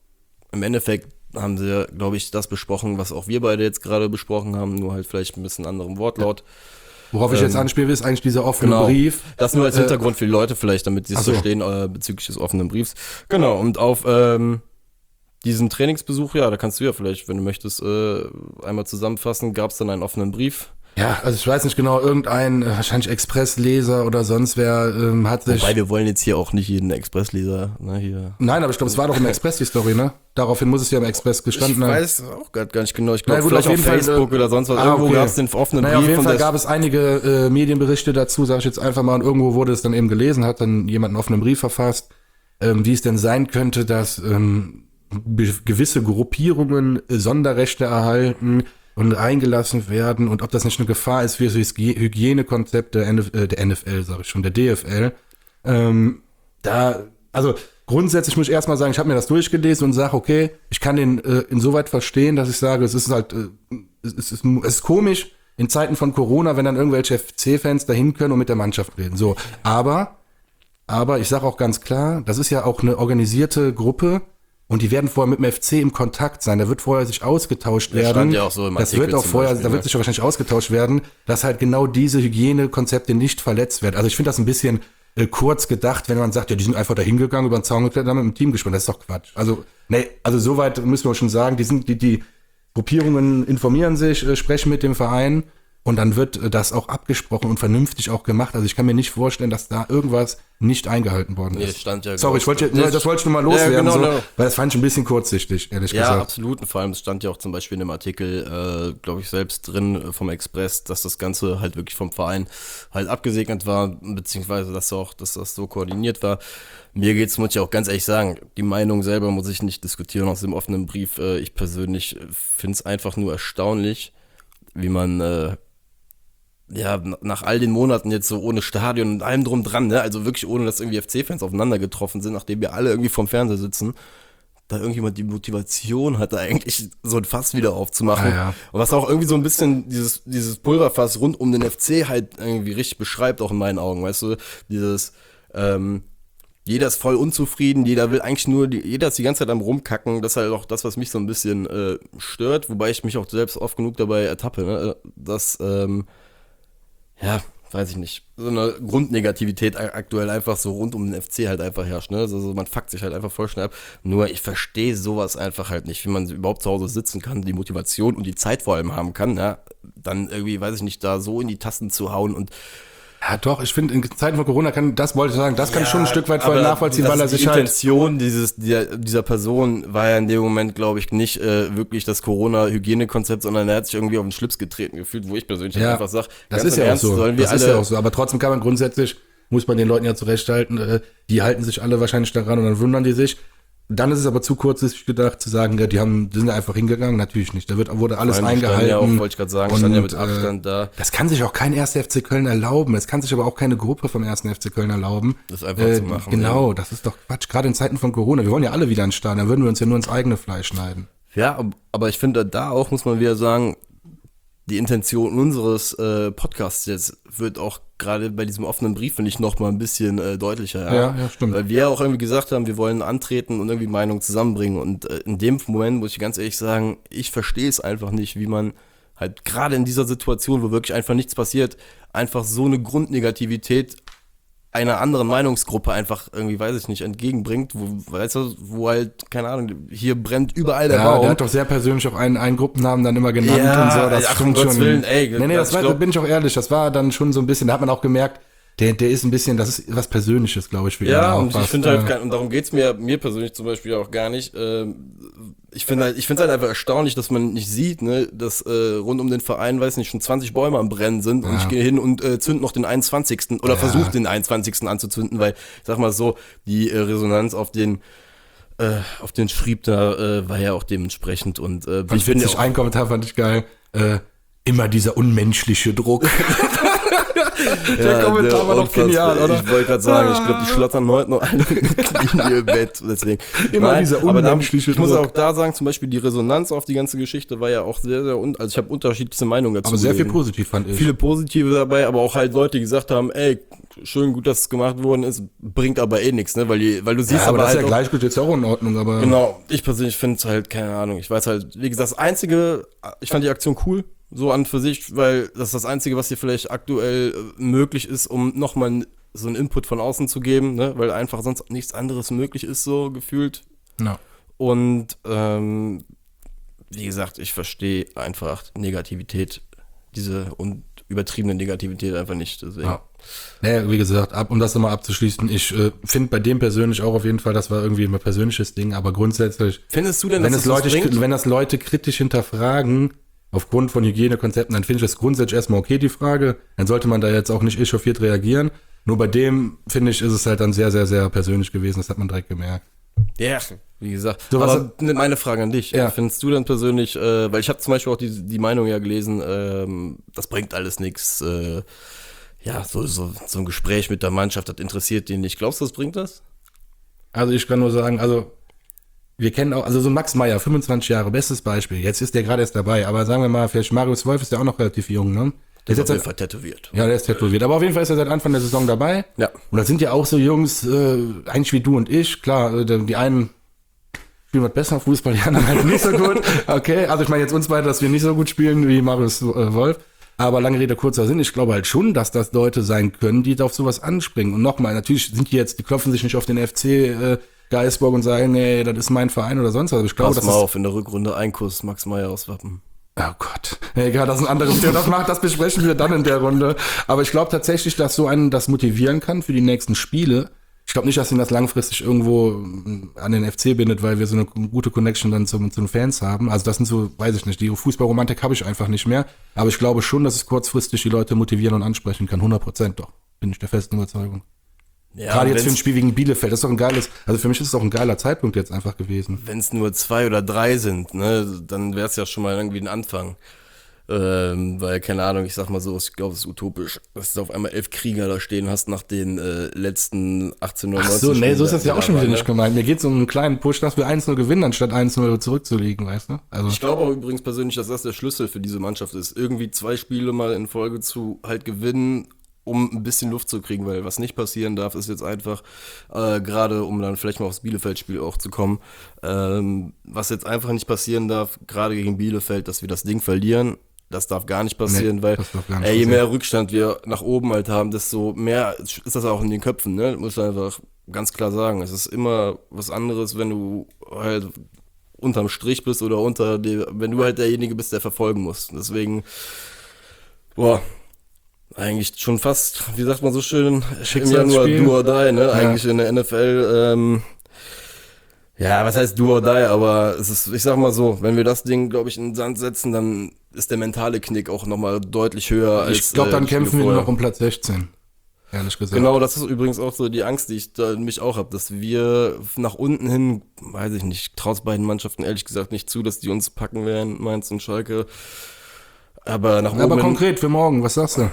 B: Im Endeffekt haben sie, glaube ich, das besprochen, was auch wir beide jetzt gerade besprochen haben, nur halt vielleicht ein bisschen anderem Wortlaut.
A: Worauf ich
B: Ähm,
A: jetzt anspiele, ist eigentlich dieser offene
B: genau.
A: Brief.
B: Das nur als
A: Äh,
B: Hintergrund für die Leute vielleicht, damit sie es
A: ach so.
B: verstehen äh, bezüglich des offenen Briefs. Genau, und auf ähm, diesen Trainingsbesuch, ja, da kannst du ja vielleicht, wenn du möchtest, äh, einmal zusammenfassen, gab es dann einen offenen Brief.
A: Ja, also ich weiß nicht genau, irgendein äh, wahrscheinlich Expressleser oder sonst wer ähm, hat sich...
B: Wobei wir wollen jetzt hier auch nicht jeden Expressleser, ne, hier.
A: Nein, aber ich glaube, es war doch im Express die Story, ne? Daraufhin muss es ja im Express gestanden
B: Ich
A: haben.
B: weiß auch gar gar nicht genau. Ich
A: Na
B: glaube,
A: gut,
B: vielleicht
A: auf
B: auf
A: jeden Fall,
B: Facebook
A: äh,
B: oder sonst was.
A: ah,
B: Irgendwo
A: okay.
B: gab es den offenen
A: Naja,
B: Brief.
A: auf jeden
B: und
A: Fall
B: das-
A: gab es einige äh, Medienberichte dazu, sage ich jetzt einfach mal, und irgendwo wurde es dann eben gelesen, hat dann jemand einen offenen Brief verfasst, ähm, wie es denn sein könnte, dass ähm, be- gewisse Gruppierungen äh, Sonderrechte erhalten und eingelassen werden und ob das nicht eine Gefahr ist für das Hygie- Hygienekonzept der, N F, äh, der N F L, sage ich schon, der D F L. Ähm, da, also grundsätzlich muss ich erstmal sagen, ich habe mir das durchgelesen und sage, okay, ich kann den äh, insoweit verstehen, dass ich sage, es ist halt, äh, es, ist, es ist komisch in Zeiten von Corona, wenn dann irgendwelche F C-Fans dahin können und mit der Mannschaft reden. So, aber, aber ich sage auch ganz klar, das ist ja auch eine organisierte Gruppe. Und die werden vorher mit dem F C im Kontakt sein. Da wird vorher sich ausgetauscht
B: Das
A: werden.
B: stand ja auch so im
A: das
B: Artikel
A: wird auch
B: zum
A: vorher,
B: Beispiel,
A: da
B: ne?
A: wird sich wahrscheinlich ausgetauscht werden, dass halt genau diese Hygienekonzepte nicht verletzt werden. Also ich finde das ein bisschen äh, kurz gedacht, wenn man sagt, ja, die sind einfach da hingegangen, über den Zaun geklettert, haben mit dem Team gespannt. Das ist doch Quatsch. Also, nee, also soweit müssen wir schon sagen, die sind, die, die Gruppierungen informieren sich, äh, sprechen mit dem Verein. Und dann wird äh, das auch abgesprochen und vernünftig auch gemacht. Also ich kann mir nicht vorstellen, dass da irgendwas nicht eingehalten worden
B: Nee,
A: ist.
B: es stand ja
A: Sorry, ich wollte,
B: Nee,
A: das wollte ich nur mal loswerden,
B: ja, genau,
A: so,
B: genau.
A: weil das fand ich ein bisschen kurzsichtig, ehrlich
B: Ja,
A: gesagt.
B: absolut. Und vor allem, es stand ja auch zum Beispiel in dem Artikel, äh, glaube ich, selbst drin äh, vom Express, dass das Ganze halt wirklich vom Verein halt abgesegnet war, beziehungsweise dass auch, dass das so koordiniert war. Mir geht's, muss ich auch ganz ehrlich sagen, die Meinung selber muss ich nicht diskutieren aus dem offenen Brief. Äh, ich persönlich finde es einfach nur erstaunlich, wie man äh, ja, nach all den Monaten jetzt so ohne Stadion und allem drum dran, ne, also wirklich ohne, dass irgendwie F C-Fans aufeinander getroffen sind, nachdem wir alle irgendwie vorm Fernseher sitzen, da irgendjemand die Motivation hatte, eigentlich so ein Fass wieder aufzumachen.
A: Ja, ja.
B: Und was auch irgendwie so ein bisschen dieses, dieses Pulverfass rund um den F C halt irgendwie richtig beschreibt, auch in meinen Augen, weißt du, dieses, ähm, jeder ist voll unzufrieden, jeder will eigentlich nur, die, jeder ist die ganze Zeit am Rumkacken, das ist halt auch das, was mich so ein bisschen äh, stört, wobei ich mich auch selbst oft genug dabei ertappe, ne, dass, ähm, ja, weiß ich nicht, so eine Grundnegativität aktuell einfach so rund um den F C halt einfach herrscht, ne, also man fuckt sich halt einfach voll schnell ab, nur ich verstehe sowas einfach halt nicht, wie man überhaupt zu Hause sitzen kann, die Motivation und die Zeit vor allem haben kann, ja, dann irgendwie, weiß ich nicht, da so in die Tasten zu hauen und
A: Ja, doch, ich finde, in Zeiten von Corona kann, das wollte ich sagen, das kann
B: Ja,
A: ich schon ein Stück weit voll
B: aber
A: nachvollziehen,
B: das
A: weil er
B: ist
A: sich
B: die
A: halt,
B: Intention dieses, dieser, dieser Person war ja in dem Moment, glaube ich, nicht äh, wirklich das Corona-Hygienekonzept, sondern er hat sich irgendwie auf den Schlips getreten gefühlt, wo ich persönlich
A: ja,
B: einfach sage,
A: das ist ja auch so,
B: sollen wir
A: das
B: alle,
A: ist ja auch so, aber trotzdem kann man grundsätzlich, muss man den Leuten ja zurechthalten, äh, die halten sich alle wahrscheinlich daran und dann wundern die sich. Dann ist es aber zu kurzsichtig gedacht, zu sagen, ja, die haben, die sind einfach hingegangen. Natürlich nicht. Da wird, wurde alles
B: Vor allem
A: eingehalten.
B: Ja, auch, wollte ich gerade sagen,
A: und,
B: stand ja mit
A: äh,
B: Abstand da.
A: Das kann sich auch kein erster F C Köln erlauben. Es kann sich aber auch keine Gruppe vom ersten F C Köln erlauben.
B: Das einfach
A: äh,
B: zu machen.
A: Genau,
B: ja.
A: das ist doch Quatsch. Gerade in Zeiten von Corona. Wir wollen ja alle wieder ins Stadion. Da würden wir uns ja nur ins eigene Fleisch schneiden.
B: Ja, aber ich finde, da auch muss man wieder sagen, die Intention unseres äh, Podcasts jetzt wird auch gerade bei diesem offenen Brief, finde ich, noch mal ein bisschen äh, deutlicher. Ja?
A: Ja, ja, stimmt.
B: Weil wir ja auch irgendwie gesagt haben, wir wollen antreten und irgendwie Meinungen zusammenbringen. Und äh, in dem Moment muss ich ganz ehrlich sagen, ich verstehe es einfach nicht, wie man halt gerade in dieser Situation, wo wirklich einfach nichts passiert, einfach so eine Grundnegativität einer anderen Meinungsgruppe einfach irgendwie, weiß ich nicht, entgegenbringt, wo, weißt du, wo halt, keine Ahnung, hier brennt überall der
A: ja,
B: Baum.
A: der hat doch sehr persönlich auch einen, einen Gruppennamen dann immer genannt
B: Ja,
A: und so. Das
B: ach,
A: stimmt
B: um Gottes
A: schon.
B: Willen, ey,
A: nee, nee, das
B: ich
A: war,
B: glaub-
A: bin ich auch ehrlich, das war dann schon so ein bisschen, da hat man auch gemerkt, der, der ist ein bisschen, das ist was Persönliches, glaube ich, für ihn.
B: Ja,
A: auch
B: und ich
A: was,
B: finde halt,
A: äh,
B: kein- und darum geht's mir, mir persönlich zum Beispiel auch gar nicht. Ähm, ich finde halt, ich finde halt einfach erstaunlich, dass man nicht sieht, ne, dass äh, rund um den Verein, weiß nicht, schon zwanzig Bäume am Brennen sind und
A: Ja.
B: ich gehe hin und äh, zünd noch den einundzwanzigsten oder
A: Ja.
B: versuche den einundzwanzigsten anzuzünden, weil, ich sag mal so, die äh, Resonanz auf den äh, auf den Schrieb da äh, war ja auch dementsprechend und äh,
A: ich finde
B: auch-
A: ein Kommentar fand ich geil, äh, immer dieser unmenschliche Druck. der Kommentar war doch
B: unfassbar.
A: genial, oder?
B: Ich wollte gerade sagen, ich glaube, die schlottern heute noch alle in ihr Bett. Deswegen.
A: Immer dieser
B: aber da,
A: unmenschliche
B: Ich muss
A: Druck.
B: auch da sagen, zum Beispiel die Resonanz auf die ganze Geschichte war ja auch sehr, sehr, un also ich habe unterschiedliche Meinungen dazu
A: Aber sehr viel
B: gelesen.
A: positiv fand ich.
B: Viele positive dabei, aber auch halt Leute, die gesagt haben, ey, schön gut, dass es gemacht worden ist, bringt aber eh nichts, ne, weil, die, weil du siehst
A: ja, aber
B: aber
A: das ist
B: halt
A: ja
B: auch,
A: Gleichgut jetzt auch in Ordnung, aber
B: genau, ich persönlich finde es halt, keine Ahnung, ich weiß halt, wie gesagt, das Einzige, ich fand die Aktion cool, so an für sich, weil das ist das Einzige, was hier vielleicht aktuell äh, möglich ist, um nochmal so einen Input von außen zu geben, ne, weil einfach sonst nichts anderes möglich ist, so gefühlt.
A: no.
B: Und ähm, wie gesagt, ich verstehe einfach Negativität, diese und übertriebene Negativität einfach nicht, deswegen.
A: Ja. Naja, wie gesagt, ab, um das nochmal abzuschließen, ich äh, finde bei dem persönlich auch auf jeden Fall, das war irgendwie ein persönliches Ding, aber grundsätzlich,
B: Findest du denn,
A: wenn
B: dass
A: es,
B: das was
A: Leute,
B: bringt?
A: wenn das Leute kritisch hinterfragen, aufgrund von Hygienekonzepten, dann finde ich das grundsätzlich erstmal okay, die Frage. Dann sollte man da jetzt auch nicht echauffiert reagieren. Nur bei dem, finde ich, ist es halt dann sehr, sehr, sehr persönlich gewesen. Das hat man direkt gemerkt.
B: Ja, wie gesagt.
A: So, was-
B: aber meine Frage an dich.
A: Ja.
B: Findest du denn persönlich, äh, weil ich habe zum Beispiel auch die, die Meinung ja gelesen, ähm, das bringt alles nichts. Äh, ja, so, so, so ein Gespräch mit der Mannschaft, das interessiert den nicht. Glaubst du, das bringt das?
A: Also ich kann nur sagen, also wir kennen auch, also so Max Meyer, fünfundzwanzig Jahre, bestes Beispiel. Jetzt ist der gerade erst dabei, aber sagen wir mal, vielleicht Marius Wolf ist ja auch noch relativ jung, ne? Der ist
B: Auf jeden
A: jetzt
B: Fall tätowiert.
A: ja, der ist tätowiert. Aber auf jeden Fall ist er seit Anfang der Saison dabei.
B: Ja.
A: Und das sind ja auch so Jungs, äh, eigentlich wie du und ich. Klar, äh, die einen spielen was besser Fußball, die anderen halt nicht so gut. Okay, also ich meine jetzt uns beide, dass wir nicht so gut spielen wie Marius äh, Wolf. Aber lange Rede, kurzer Sinn. Ich glaube halt schon, dass das Leute sein können, die auf sowas anspringen. Und nochmal, natürlich sind die jetzt, die klopfen sich nicht auf den F C äh, Geisburg und sagen, nee, das ist mein Verein oder sonst was. Aber ich glaube,
B: Pass
A: das
B: mal
A: ist,
B: auf, in der Rückrunde ein Kuss Max Meyer aus Wappen.
A: oh Gott. Egal, das ist ein anderes Thema. Das macht, das besprechen wir dann in der Runde. Aber ich glaube tatsächlich, dass so einen das motivieren kann für die nächsten Spiele. Ich glaube nicht, dass ihn das langfristig irgendwo mm, an den F C bindet, weil wir so eine gute Connection dann zum, zu den Fans haben. Also das sind so, weiß ich nicht, die Fußballromantik habe ich einfach nicht mehr. Aber ich glaube schon, dass es kurzfristig die Leute motivieren und ansprechen kann. hundert Prozent doch. Bin ich der festen Überzeugung.
B: Ja,
A: Gerade jetzt für ein
B: wenn's-
A: Spiel gegen Bielefeld. Das ist doch ein geiles, also für mich ist es doch ein geiler Zeitpunkt jetzt einfach gewesen.
B: Wenn es nur zwei oder drei sind, ne, dann wäre es ja schon mal irgendwie ein Anfang. Ähm, weil, keine Ahnung, ich sag mal so, ich glaube, es ist utopisch, dass du auf einmal elf Krieger da stehen hast nach den äh, letzten achtzehn oder
A: Ach
B: neunzehn
A: so, nee,
B: Spielen,
A: so ist das
B: die
A: ja auch
B: da
A: schon wieder
B: waren,
A: nicht
B: ne?
A: gemeint. Mir geht es um einen kleinen Push, dass wir eins null gewinnen, anstatt eins null zurückzuliegen, weißt du? Also,
B: Ich glaube auch übrigens persönlich, dass das der Schlüssel für diese Mannschaft ist, irgendwie zwei Spiele mal in Folge zu halt gewinnen, um ein bisschen Luft zu kriegen, weil was nicht passieren darf, ist jetzt einfach, äh, gerade um dann vielleicht mal aufs Bielefeld-Spiel auch zu kommen, ähm, was jetzt einfach nicht passieren darf, gerade gegen Bielefeld, dass wir das Ding verlieren. Das darf gar nicht passieren,
A: Nee,
B: weil
A: das darf gar nicht
B: ey, je
A: passieren.
B: mehr Rückstand wir nach oben halt haben, desto mehr ist das auch in den Köpfen, ne? Muss man einfach ganz klar sagen. Es ist immer was anderes, wenn du halt unterm Strich bist oder unter dem, wenn du halt derjenige bist, der verfolgen muss. Deswegen, boah, eigentlich schon fast, wie sagt man so schön, im Januar
A: Schicksalsspiel.
B: do or die, ne? Eigentlich in der N F L, ähm, ja, was heißt do or die, aber es ist, ich sag mal so, wenn wir das Ding, glaube ich, in den Sand setzen, dann ist der mentale Knick auch nochmal deutlich höher als
A: ich glaube,
B: äh,
A: dann
B: die Spiele
A: kämpfen wir nur
B: vorher.
A: noch um Platz sechzehn. ehrlich gesagt.
B: Genau, das ist übrigens auch so die Angst, die ich da in mich auch habe, dass wir nach unten hin, weiß ich nicht, traut beiden Mannschaften ehrlich gesagt nicht zu, dass die uns packen werden, Mainz und Schalke. Aber nach oben
A: Aber
B: hin,
A: konkret für morgen, was sagst du?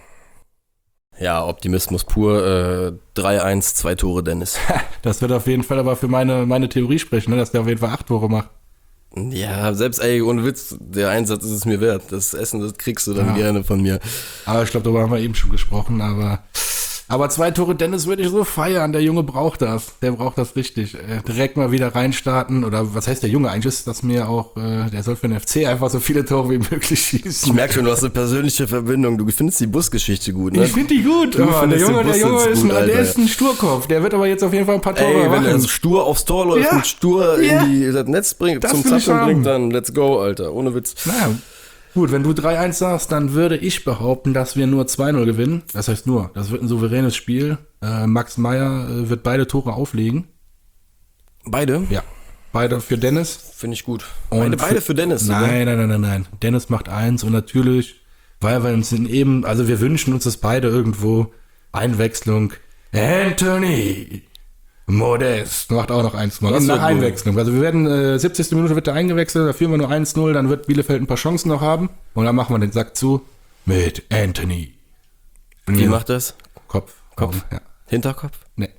B: ja, Optimismus pur, äh, drei eins, zwei Tore Dennis.
A: Das wird auf jeden Fall aber für meine, meine Theorie sprechen, ne? Dass der auf jeden Fall acht Tore macht.
B: Ja, selbst, ey, ohne Witz, der Einsatz ist es mir wert. Das Essen, das kriegst du dann
A: Ja.
B: gerne von mir.
A: Aber ich glaube, darüber haben wir eben schon gesprochen, aber... Aber zwei Tore Dennis würde ich so feiern. Der Junge braucht das. Der braucht das richtig. Äh, direkt mal wieder reinstarten. Oder was heißt der Junge? Eigentlich ist das mir auch, äh, der soll für den F C einfach so viele Tore wie möglich
B: Ich
A: schießen.
B: merke schon, du hast eine persönliche Verbindung. Du findest die Busgeschichte gut, ne?
A: Ich finde die gut.
B: Du
A: Aber der
B: findest
A: Junge,
B: den
A: der
B: Bus
A: Junge
B: jetzt
A: ist
B: gut,
A: ein, der
B: Alter.
A: ist ein Sturkopf. Der wird aber jetzt auf jeden Fall ein paar Tore
B: Ey, wenn er
A: machen.
B: so stur aufs Tor läuft
A: Ja.
B: und stur
A: Ja.
B: in die, das Netz bringt,
A: Das
B: zum
A: will ich
B: Zappeln
A: haben.
B: bringt, dann let's go, Alter. Ohne Witz.
A: Naja, gut, wenn du drei eins sagst, dann würde ich behaupten, dass wir nur zwei null gewinnen. Das heißt nur, das wird ein souveränes Spiel. Äh, Max Meyer äh, wird beide Tore auflegen.
B: Beide?
A: Ja, beide für Dennis.
B: Finde ich gut.
A: Und
B: Beide, beide für Dennis, oder?
A: Nein, nein, nein, nein, nein. Dennis macht eins und natürlich, weil wir uns in eben, also wir wünschen uns das beide irgendwo, Einwechslung. Anthony Modest macht auch noch eins mal.
B: Das
A: Nach
B: wird gut.
A: Einwechslung. Also wir werden, äh, siebzigste Minute wird er eingewechselt, da führen wir nur eins null, dann wird Bielefeld ein paar Chancen noch haben und dann machen wir den Sack zu mit Anthony.
B: Wie macht das?
A: Kopf.
B: Kopf?
A: Ja.
B: Hinterkopf?
A: Nee.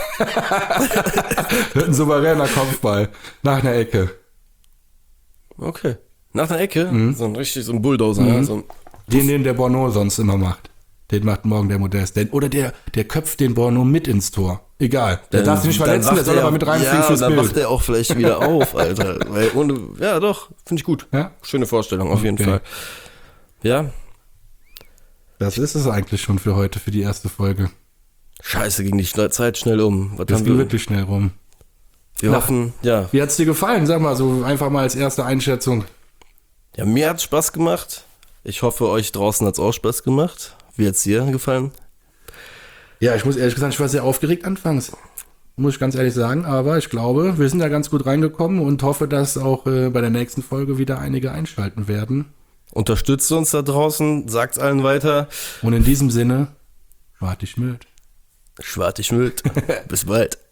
A: Wird ein souveräner Kopfball nach einer Ecke.
B: Okay. Nach der Ecke?
A: Mhm.
B: So ein richtig, so ein Bulldozer, ja? So ein,
A: Den, den der Borneau sonst immer macht. Den macht morgen der Modest. Den, oder der, der köpft den Borneau mit ins Tor. Egal. Der darf sich nicht
B: dann
A: verletzen, der
B: wacht
A: soll
B: er-
A: aber mit reinfliegen
B: ja,
A: fürs
B: dann
A: Bild.
B: wacht er auch vielleicht wieder auf, Alter. Weil ohne, ja, doch, finde ich gut.
A: Ja?
B: Schöne Vorstellung, auf jeden
A: Okay.
B: Fall. Ja,
A: Das ist es eigentlich schon für heute, für die erste Folge.
B: scheiße, ging die Schne- Zeit schnell um. Was
A: Das
B: haben
A: ging
B: wir?
A: wirklich schnell rum.
B: Wir
A: Na.
B: hoffen, ja.
A: Wie hat's dir gefallen? Sag mal, so einfach mal als erste Einschätzung.
B: Ja, mir hat's Spaß gemacht. Ich hoffe, euch draußen hat's auch Spaß gemacht. Wie hat's dir gefallen?
A: Ja, ich muss ehrlich gesagt, ich war sehr aufgeregt anfangs. Muss ich ganz ehrlich sagen. Aber ich glaube, wir sind da ganz gut reingekommen und hoffe, dass auch äh, bei der nächsten Folge wieder einige einschalten werden.
B: Unterstützt uns da draußen, sagt's allen weiter.
A: Und in diesem Sinne, warte ich mit.
B: Schwartig Müll. Bis bald.